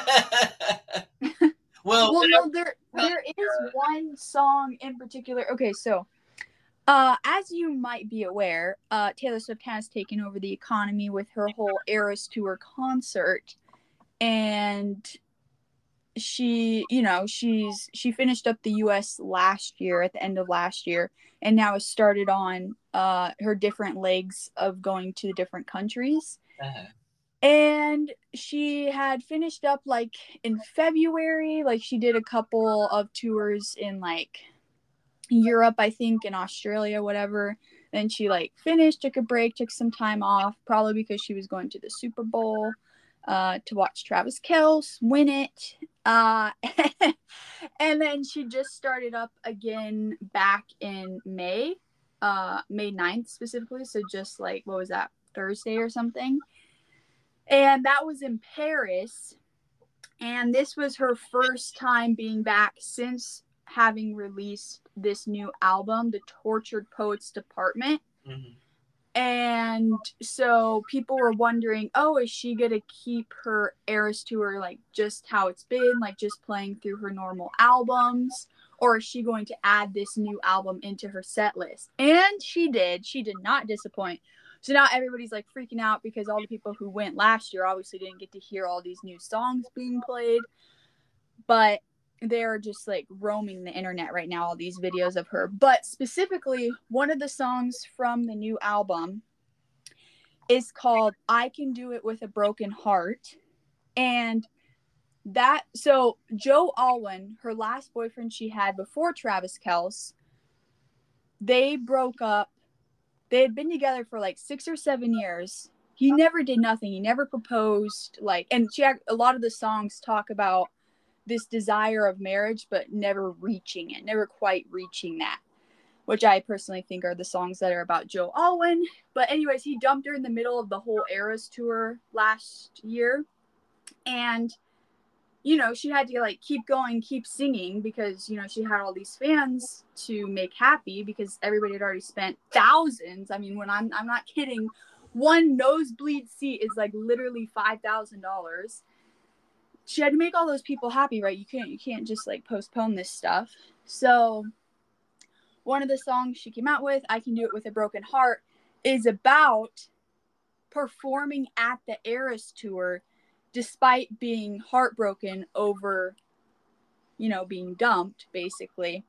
Well, no, there is one song in particular. Okay, so as you might be aware, Taylor Swift has taken over the economy with her whole Eras Tour concert, and she finished up the U.S. last year at the end of last year, and now has started on her different legs of going to the different countries. Uh-huh. And she had finished up like in February, like she did a couple of tours in like Europe, I think, in Australia, whatever. Then she like finished, took a break, took some time off, probably because she was going to the Super Bowl to watch Travis Kelce win it. And then she just started up again back in May 9th specifically. So just like, what was that, Thursday or something? And that was in Paris. And this was her first time being back since having released this new album, The Tortured Poets Department. Mm-hmm. And so people were wondering, oh, is she going to keep her Eras Tour like just how it's been, like just playing through her normal albums? Or is she going to add this new album into her set list? And she did. She did not disappoint. So now everybody's like freaking out because all the people who went last year obviously didn't get to hear all these new songs being played. But they're just like roaming the internet right now, all these videos of her. But specifically, one of the songs from the new album is called I Can Do It With a Broken Heart. And so Joe Alwyn, her last boyfriend she had before Travis Kelce, they broke up. They had been together for like 6 or 7 years. He never did nothing. He never proposed. And she had a lot of the songs talk about this desire of marriage, but never quite reaching that, which I personally think are the songs that are about Joe Alwyn. But anyways, he dumped her in the middle of the whole Eras Tour last year. And, she had to like keep going, keep singing because, she had all these fans to make happy because everybody had already spent thousands. I mean, when I'm not kidding, one nosebleed seat is like literally $5,000. She had to make all those people happy, right? You can't just like postpone this stuff. So one of the songs she came out with, I Can Do It With a Broken Heart, is about performing at the Eras Tour despite being heartbroken over, being dumped, basically.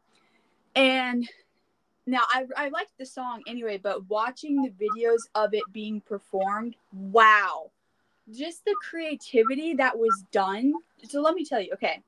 And now I liked the song anyway, but watching the videos of it being performed, wow. Just the creativity that was done. So let me tell you, okay.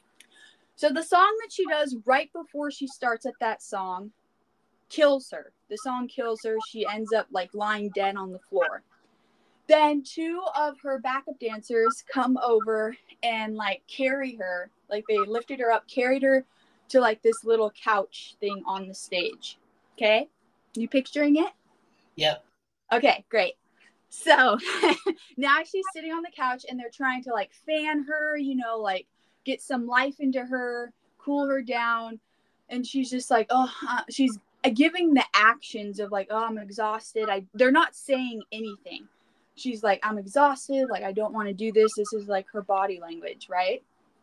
So the song that she does right before she starts at that song kills her. The song kills her. She ends up like lying dead on the floor. Then 2 of her backup dancers come over and like carry her. Like they lifted her up, carried her to like this little couch thing on the stage. Okay? You picturing it? Yep. Okay, great. So now she's sitting on the couch and they're trying to like fan her, like get some life into her, cool her down. And she's just like, she's giving the actions of like, oh, I'm exhausted. They're not saying anything. She's like, I'm exhausted. Like, I don't want to do this. This is like her body language, right?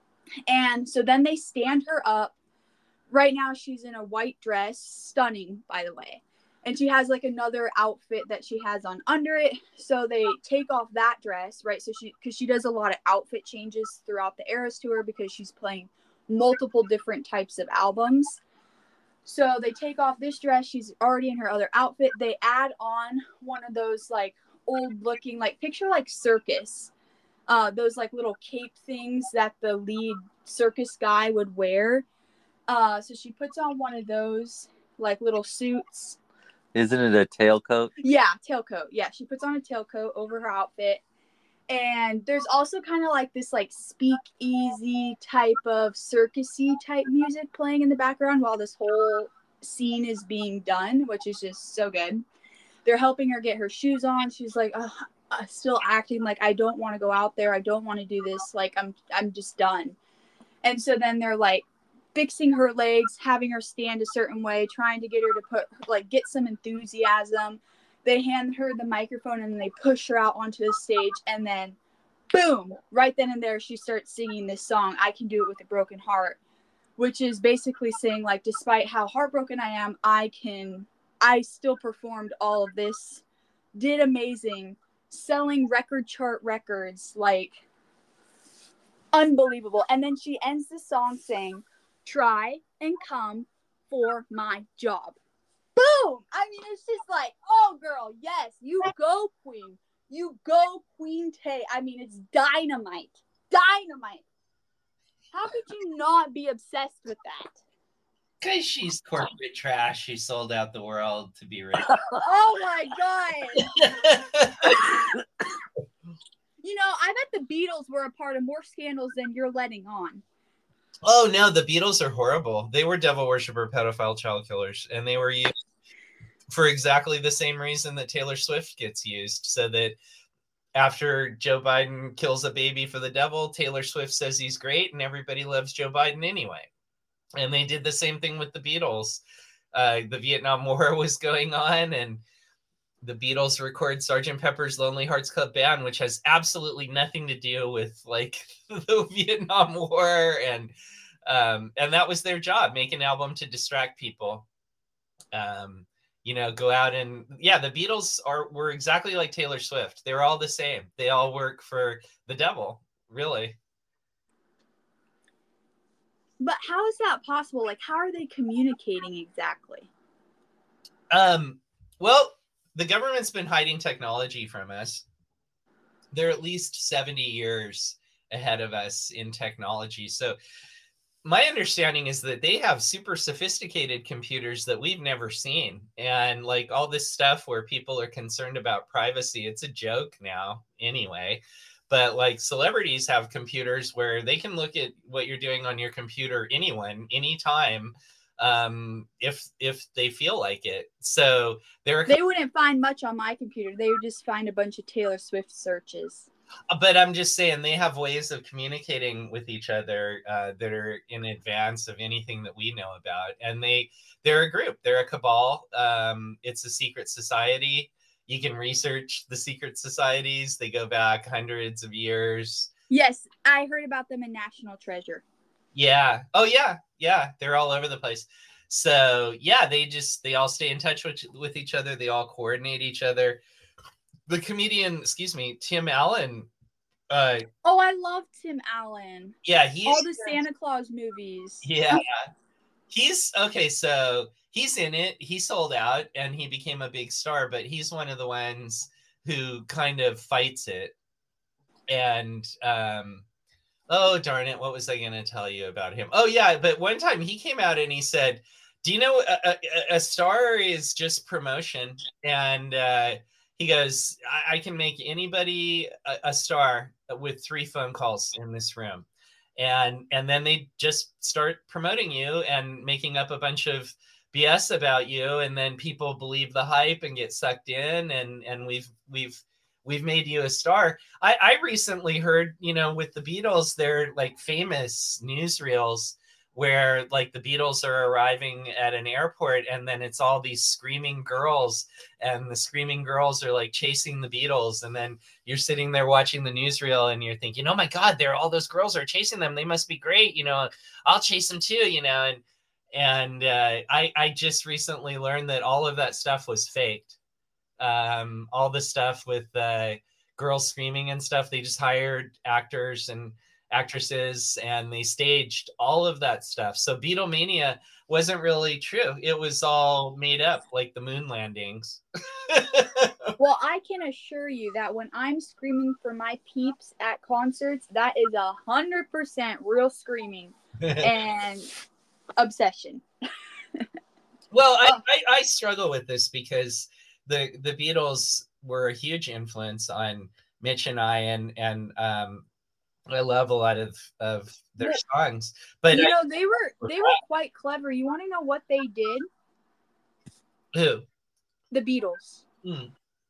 And so then they stand her up. Right now she's in a white dress, stunning, by the way. And she has like another outfit that she has on under it. So they take off that dress, right? So because she does a lot of outfit changes throughout the Eras Tour because she's playing multiple different types of albums. So they take off this dress. She's already in her other outfit. They add on one of those like old looking, like picture like circus. Those like little cape things that the lead circus guy would wear. So she puts on one of those like little suits. Isn't it a tailcoat? Yeah, tailcoat. Yeah, she puts on a tailcoat over her outfit. And there's also kind of like this like speakeasy type of circusy type music playing in the background while this whole scene is being done, which is just so good. They're helping her get her shoes on. She's like, still acting like I don't want to go out there. I don't want to do this. Like I'm just done. And so then they're like fixing her legs, having her stand a certain way, trying to get her to get some enthusiasm. They hand her the microphone and they push her out onto the stage, and then boom, right then and there, she starts singing this song, I Can Do It With a Broken Heart, which is basically saying, like, despite how heartbroken I am, I still performed all of this, did amazing, selling record chart records, like, unbelievable. And then she ends the song saying, try and come for my job. Boom! I mean, it's just like, oh, girl, yes, you go, queen. You go, Queen Tay. I mean, it's dynamite. Dynamite. How could you not be obsessed with that? Because she's corporate trash. She sold out the world to be rich. Oh, my God. You know, I bet the Beatles were a part of more scandals than you're letting on. Oh, no, the Beatles are horrible. They were devil worshiper, pedophile, child killers, and they were used for exactly the same reason that Taylor Swift gets used, so that after Joe Biden kills a baby for the devil, Taylor Swift says he's great and everybody loves Joe Biden anyway. And they did the same thing with the Beatles. The Vietnam War was going on, and the Beatles record Sgt. Pepper's Lonely Hearts Club Band, which has absolutely nothing to do with like the Vietnam War, and that was their job, make an album to distract people. Go out and, the Beatles were exactly like Taylor Swift. They were all the same. They all work for the devil, really. But how is that possible? Like, how are they communicating exactly? Well, the government's been hiding technology from us. They're at least 70 years ahead of us in technology. So my understanding is that they have super sophisticated computers that we've never seen. And like all this stuff where people are concerned about privacy, it's a joke now anyway. But like celebrities have computers where they can look at what you're doing on your computer, anytime, if they feel like it. So they wouldn't find much on my computer. They would just find a bunch of Taylor Swift searches. But I'm just saying they have ways of communicating with each other that are in advance of anything that we know about. And they're a group. They're a cabal. It's a secret society. You can research the secret societies. They go back hundreds of years. Yes, I heard about them in National Treasure. Yeah. Oh, yeah. Yeah. They're all over the place. So, yeah, they all stay in touch with each other. They all coordinate each other. The comedian, Tim Allen. I love Tim Allen. Yeah, all the Santa Claus movies. Yeah, he's okay. So he's in it. He sold out and he became a big star. But he's one of the ones who kind of fights it. And oh darn it, what was I going to tell you about him? Oh yeah, but one time he came out and he said, "Do you know a star is just promotion?" And he goes, I can make anybody a star with 3 phone calls in this room. And then they just start promoting you and making up a bunch of BS about you. And then people believe the hype and get sucked in. And we've made you a star. I recently heard, with the Beatles, they're like famous newsreels where like the Beatles are arriving at an airport and then it's all these screaming girls and the screaming girls are like chasing the Beatles. And then you're sitting there watching the newsreel and you're thinking, oh my God, all those girls are chasing them. They must be great. I'll chase them too, and I just recently learned that all of that stuff was faked. All the stuff with girls screaming and stuff, they just hired actors and actresses and they staged all of that stuff. So Beatlemania wasn't really true. It was all made up, like the moon landings. Well, I can assure you that when I'm screaming for my peeps at concerts, that is 100% real screaming and obsession. Well, I struggle with this because the Beatles were a huge influence on Mitch and I, and I love a lot of their songs, but they were quite clever. You want to know what they did? Who? The Beatles. Hmm.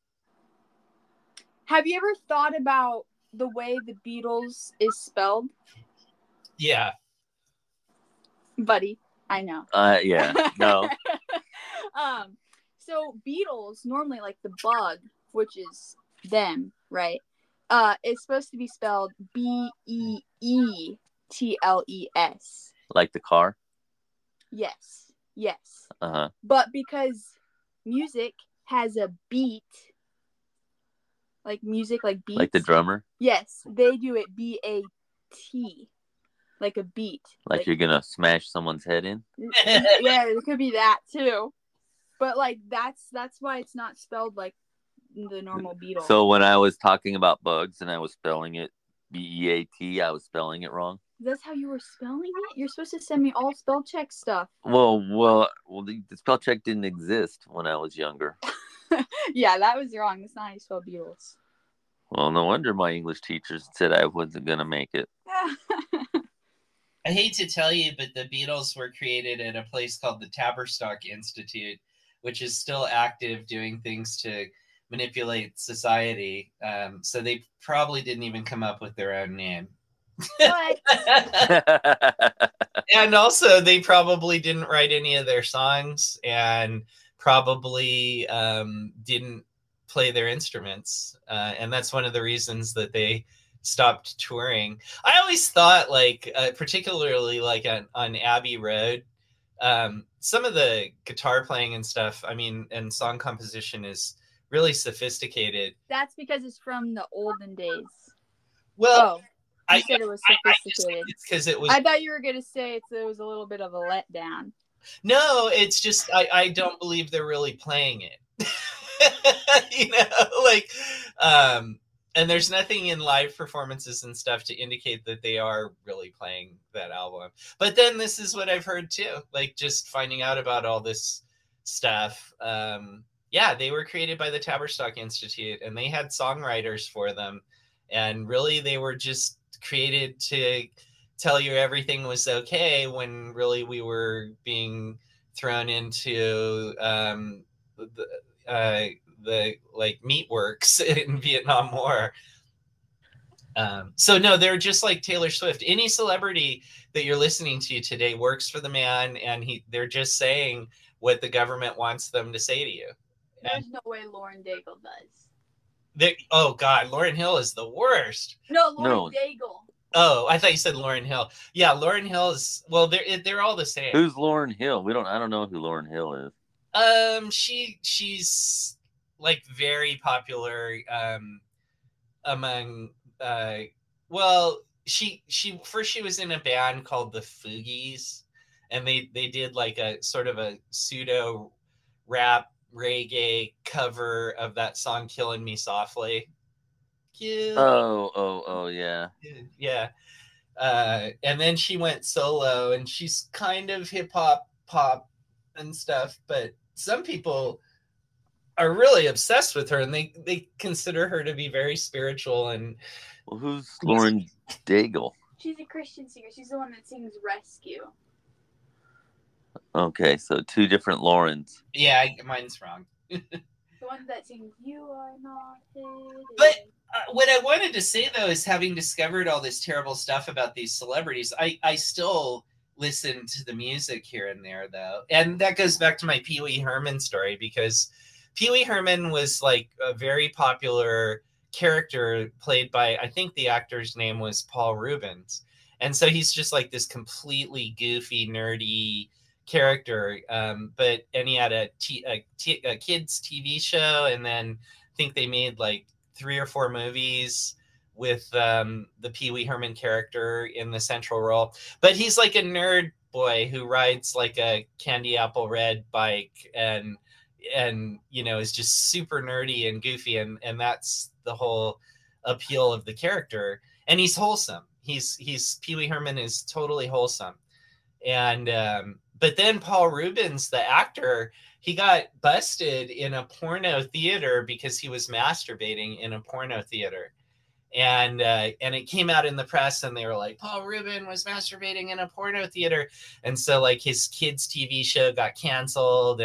Have you ever thought about the way the Beatles is spelled? Yeah. Buddy, I know. Yeah. No. So Beatles normally, like the bug, which is them, right? Is supposed to be spelled Beetles. Like the car. Yes, yes. Uh-huh. But because music has a beat, like music, like beats. Like the drummer. Yes, they do it B-A-T, like a beat. Like you're gonna smash someone's head in. Yeah, it could be that too. But like that's why it's not spelled like the normal Beatles. So when I was talking about bugs and I was spelling it B-E-A-T, I was spelling it wrong. That's how you were spelling it? You're supposed to send me all spell check stuff. Well, the spell check didn't exist when I was younger. Yeah, that was wrong. That's not how you spell Beatles. Well, no wonder my English teachers said I wasn't gonna make it. I hate to tell you, but the Beatles were created at a place called the Taberstock Institute, which is still active doing things to manipulate society. So they probably didn't even come up with their own name. What? And also, they probably didn't write any of their songs and probably didn't play their instruments. And that's one of the reasons that they stopped touring. I always thought, like, particularly like on Abbey Road, some of the guitar playing and stuff, I mean, and song composition is really sophisticated. That's because it's from the olden days. Well, you said it was sophisticated. Because it was. I thought you were going to say it was a little bit of a letdown. No, it's just I don't believe they're really playing it. You know, like, and there's nothing in live performances and stuff to indicate that they are really playing that album. But then this is what I've heard too, like just finding out about all this stuff. Yeah, they were created by the Taberstock Institute and they had songwriters for them. And really they were just created to tell you everything was okay when really we were being thrown into the like meatworks in Vietnam War. So no, they're just like Taylor Swift. Any celebrity that you're listening to today works for the man, and they're just saying what the government wants them to say to you. There's no way Lauren Daigle does. Oh God, Lauryn Hill is the worst. No, Lauren Daigle. Oh, I thought you said Lauryn Hill. Yeah, Lauryn Hill is. Well, they're all the same. Who's Lauryn Hill? I don't know who Lauryn Hill is. She's like very popular among well, she first she was in a band called the Fugees, and they did like a sort of a pseudo rap reggae cover of that song "Killing Me Softly." Oh yeah. Yeah. And then she went solo, and she's kind of hip hop pop and stuff, but some people are really obsessed with her, and they consider her to be very spiritual. And well, who's Lauren Daigle? She's a Christian singer. She's the one that sings Rescue. Okay, so two different Laurens. Yeah, mine's wrong. The one that sings "You Are Not Hidden." But what I wanted to say, though, is having discovered all this terrible stuff about these celebrities, I still listen to the music here and there, though. And that goes back to my Pee Wee Herman story, because Pee Wee Herman was like a very popular character played by, I think the actor's name was Paul Rubens. And so he's just like this completely goofy, nerdy character. And he had a kids TV show, and then I think they made like 3 or 4 movies with the Pee Wee Herman character in the central role. But he's like a nerd boy who rides like a candy apple red bike and you know is just super nerdy and goofy, and that's the whole appeal of the character. And he's wholesome. He's Pee Wee Herman is totally wholesome. And but then Paul Rubens, the actor, he got busted in a porno theater because he was masturbating in a porno theater. And it came out in the press, and they were like, Paul Rubens was masturbating in a porno theater. And so like his kids TV show got canceled, and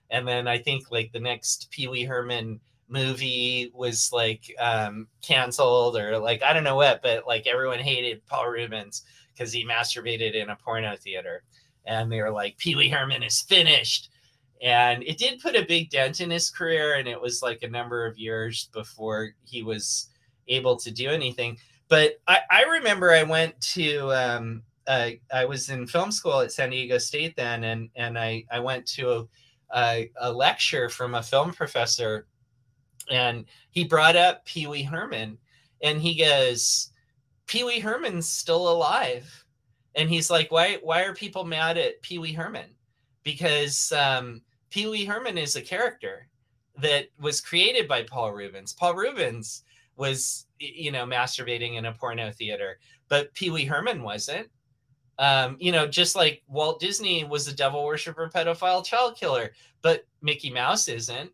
And then I think like the next Pee Wee Herman movie was like canceled, or like I don't know what, but like everyone hated Paul Reubens because he masturbated in a porno theater, and they were like, Pee Wee Herman is finished. And it did put a big dent in his career, and it was like a number of years before he was able to do anything. But I remember I went to I was in film school at San Diego State then, and I went to a lecture from a film professor, and he brought up Pee Wee Herman, and he goes, Pee Wee Herman's still alive. And he's like, why are people mad at Pee Wee Herman? Because Pee Wee Herman is a character that was created by Paul Reubens. Paul Reubens was, masturbating in a porno theater, but Pee Wee Herman wasn't. Just like Walt Disney was a devil worshiper, pedophile, child killer, but Mickey Mouse isn't,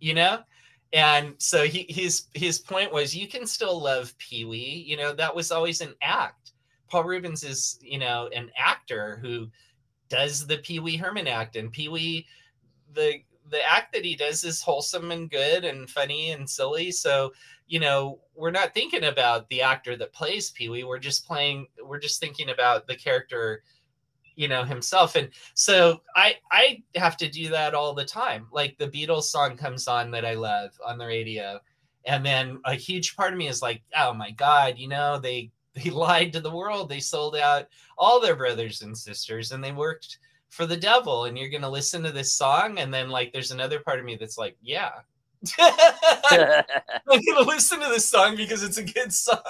And so his point was, you can still love Pee Wee. That was always an act. Paul Reubens is, an actor who does the Pee Wee Herman act, and Pee Wee, the act that he does is wholesome and good and funny and silly. So, we're not thinking about the actor that plays Pee Wee. We're just thinking about the character, himself. And so I have to do that all the time. Like the Beatles song comes on that I love on the radio, and then a huge part of me is like, oh my God, they lied to the world. They sold out all their brothers and sisters, and they worked for the devil. And you're going to listen to this song. And then like, there's another part of me that's like, yeah, I'm going to listen to this song because it's a good song.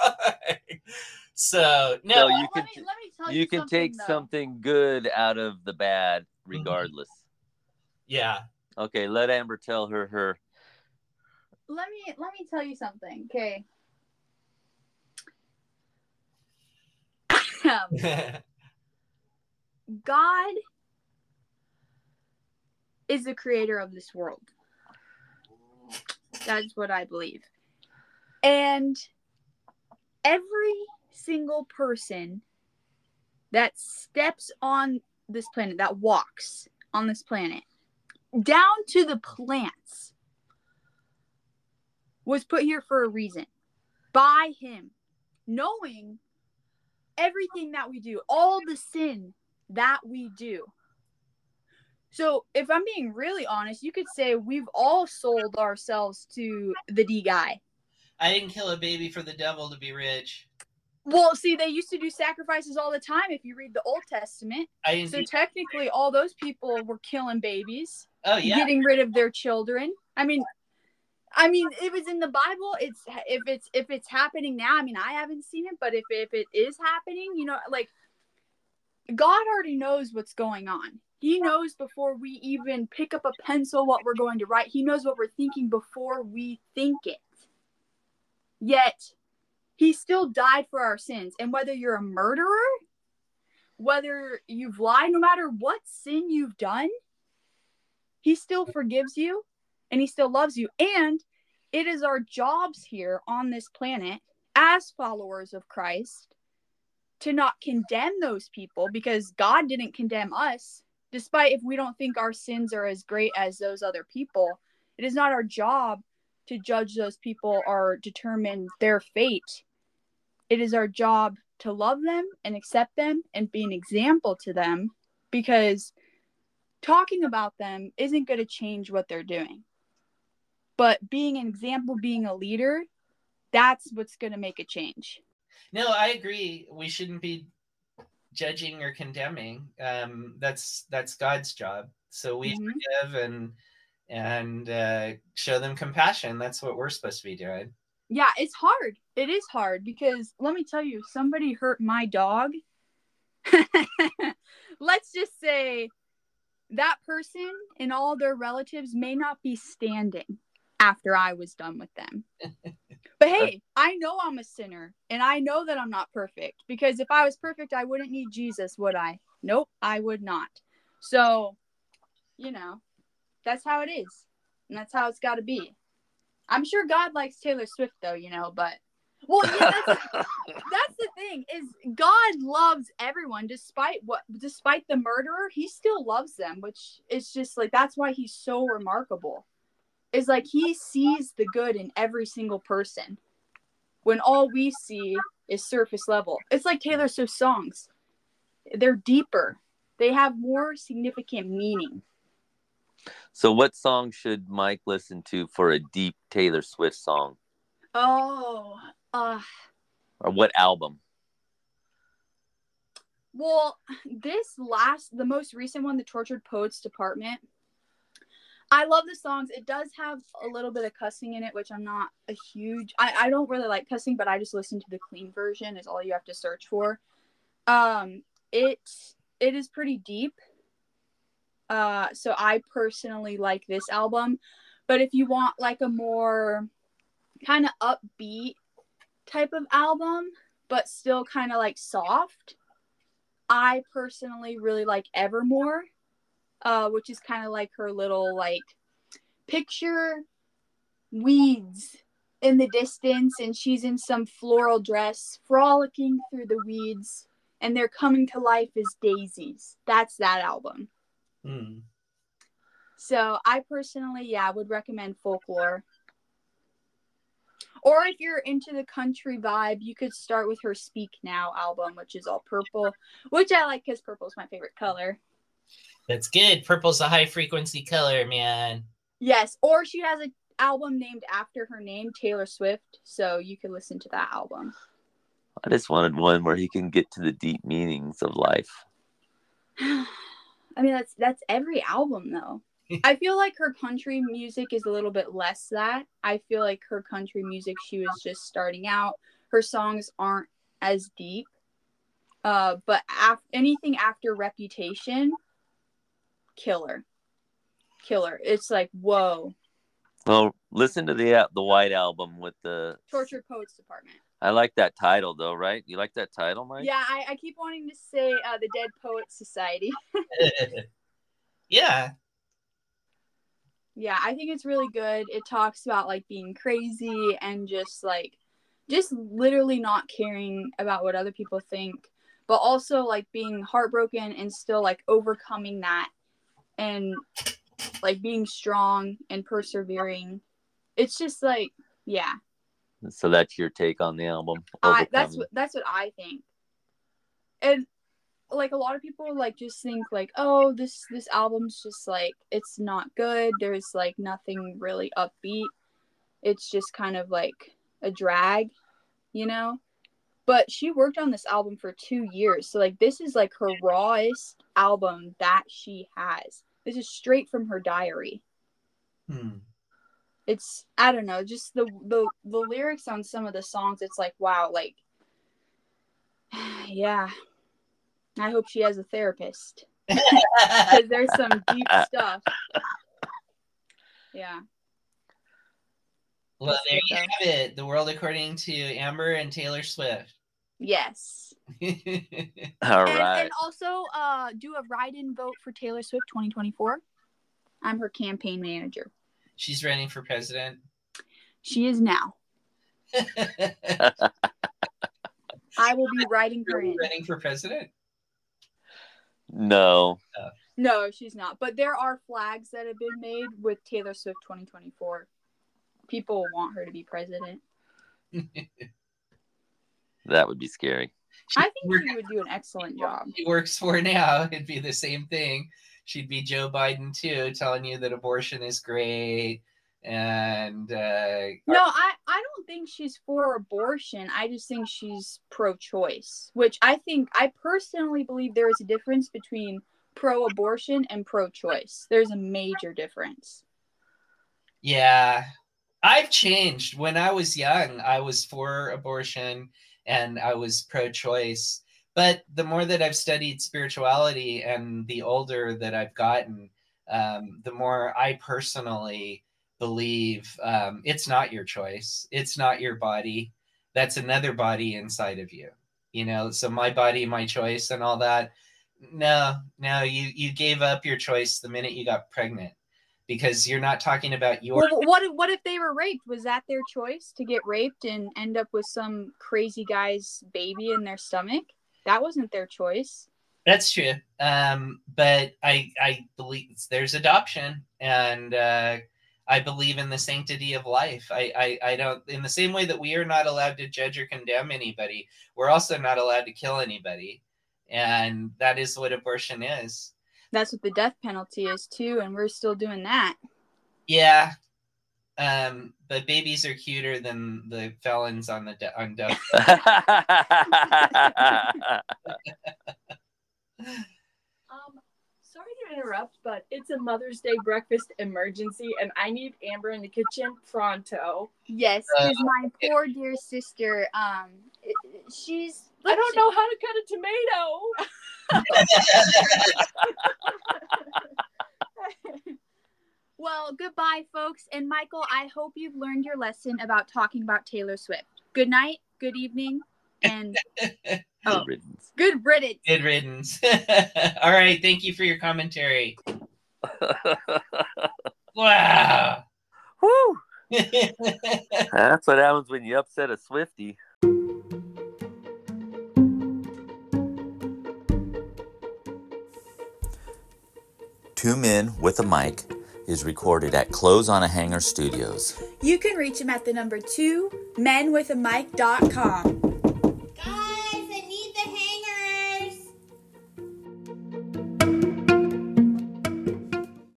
So no, So let me tell you can take something good out of the bad regardless. Yeah. Okay, let Amber tell her. Let me tell you something. Okay. God is the creator of this world. That's what I believe. And every single person that steps on this planet, that walks on this planet, down to the plants, was put here for a reason. By him. Knowing everything that we do, all the sin that we do. So if I'm being really honest, you could say we've all sold ourselves to the D guy. I didn't kill a baby for the devil to be rich. Well, see, they used to do sacrifices all the time if you read the Old Testament. So technically all those people were killing babies. Oh, yeah. Getting rid of their children. I mean, it was in the Bible. If it's happening now, I haven't seen it, but if it is happening, like God already knows what's going on. He knows before we even pick up a pencil what we're going to write. He knows what we're thinking before we think it. Yet, he still died for our sins. And whether you're a murderer, whether you've lied, no matter what sin you've done, he still forgives you and he still loves you. And it is our jobs here on this planet as followers of Christ to not condemn those people, because God didn't condemn us. Despite if we don't think our sins are as great as those other people, it is not our job to judge those people or determine their fate. It is our job to love them and accept them and be an example to them, because talking about them isn't going to change what they're doing. But being an example, being a leader, that's what's going to make a change. No, I agree. We shouldn't be judging or condemning. That's God's job. So we forgive and show them compassion. That's what we're supposed to be doing. Yeah, it's hard. It is hard because let me tell you, somebody hurt my dog. Let's just say that person and all their relatives may not be standing after I was done with them. But hey, I know I'm a sinner and I know that I'm not perfect, because if I was perfect, I wouldn't need Jesus, would I? Nope, I would not. So, that's how it is. And that's how it's got to be. I'm sure God likes Taylor Swift though, but Well, yeah, that's the thing is God loves everyone despite the murderer, he still loves them, which is just like that's why he's so remarkable. Is like he sees the good in every single person when all we see is surface level. It's like Taylor Swift songs. They're deeper. They have more significant meaning. So what song should Mike listen to for a deep Taylor Swift song? Oh, Or what album? well, the most recent one, the Tortured Poets Department. I love the songs. It does have a little bit of cussing in it, which I'm not a huge... I don't really like cussing, but I just listen to the clean version is all you have to search for. It is pretty deep. So I personally like this album. But if you want like a more kind of upbeat type of album, but still kind of like soft, I personally really like Evermore, which is kind of like her little like picture weeds in the distance and she's in some floral dress frolicking through the weeds and they're coming to life as daisies. That's that album. So I personally, would recommend Folklore. Or if you're into the country vibe, you could start with her Speak Now album, which is all purple, which I like because purple is my favorite color. That's good. Purple's a high frequency color, man. Yes, or she has an album named after her name, Taylor Swift, so you could listen to that album. I just wanted one where he can get to the deep meanings of life. I mean, that's every album, though. I feel like her country music is a little bit less that. I feel like her country music, she was just starting out. Her songs aren't as deep. But anything after Reputation, killer. It's like, whoa. Well, listen to the White Album with the Tortured Poets Department. I like that title, though, right? You like that title, Mike? Yeah, I keep wanting to say the Dead Poets Society. Yeah. Yeah, I think it's really good. It talks about like being crazy and just literally not caring about what other people think, but also like being heartbroken and still like overcoming that and like being strong and persevering. It's just like, yeah. So that's your take on the album? That's what I think. And like a lot of people like just think like, oh, this album's just like, it's not good. There's like nothing really upbeat. It's just kind of like a drag, you know? But she worked on this album for 2 years. So like this is like her rawest album that she has. This is straight from her diary. It's, I don't know, just the lyrics on some of the songs, it's like, wow, like, yeah. I hope she has a therapist. Because there's some deep stuff. Yeah. Well, there you have it. The World According to Amber and Taylor Swift. Yes. All right. And also do a write-in vote for Taylor Swift 2024. I'm her campaign manager. She's running for president. She is now. I will be writing her in. Running for president? No. No, she's not. But there are flags that have been made with Taylor Swift 2024. People want her to be president. That would be scary. I think she would do an excellent job. She works for now. It'd be the same thing. She'd be Joe Biden too, telling you that abortion is great. And no, I don't think she's for abortion. I just think she's pro-choice, which I personally believe there is a difference between pro-abortion and pro-choice. There's a major difference. Yeah, I've changed. When I was young, I was for abortion and I was pro-choice. But the more that I've studied spirituality and the older that I've gotten, the more I personally believe it's not your choice. It's not your body. That's another body inside of you. You know, so my body, my choice and all that. No, you gave up your choice the minute you got pregnant. because you're not talking about your. Well, what if they were raped? Was that their choice to get raped and end up with some crazy guy's baby in their stomach? That wasn't their choice. That's true. But I believe there's adoption, and I believe in the sanctity of life. I don't, in the same way that we are not allowed to judge or condemn anybody, we're also not allowed to kill anybody. And that is what abortion is. That's what the death penalty is too, and we're still doing that. Yeah. But babies are cuter than the felons on on death. Sorry to interrupt, but it's a Mother's Day breakfast emergency, and I need Amber in the kitchen pronto. Yes, because my poor dear sister, she's. I don't know how to cut a tomato. Well, goodbye, folks. And Michael, I hope you've learned your lesson about talking about Taylor Swift. Good night, good evening, and Good riddance. good riddance. Good riddance. All right. Thank you for your commentary. Wow. Woo! That's what happens when you upset a Swiftie. Two Men with a Mic is recorded at Clothes on a Hanger Studios. You can reach him at the number 2menwithamic.com.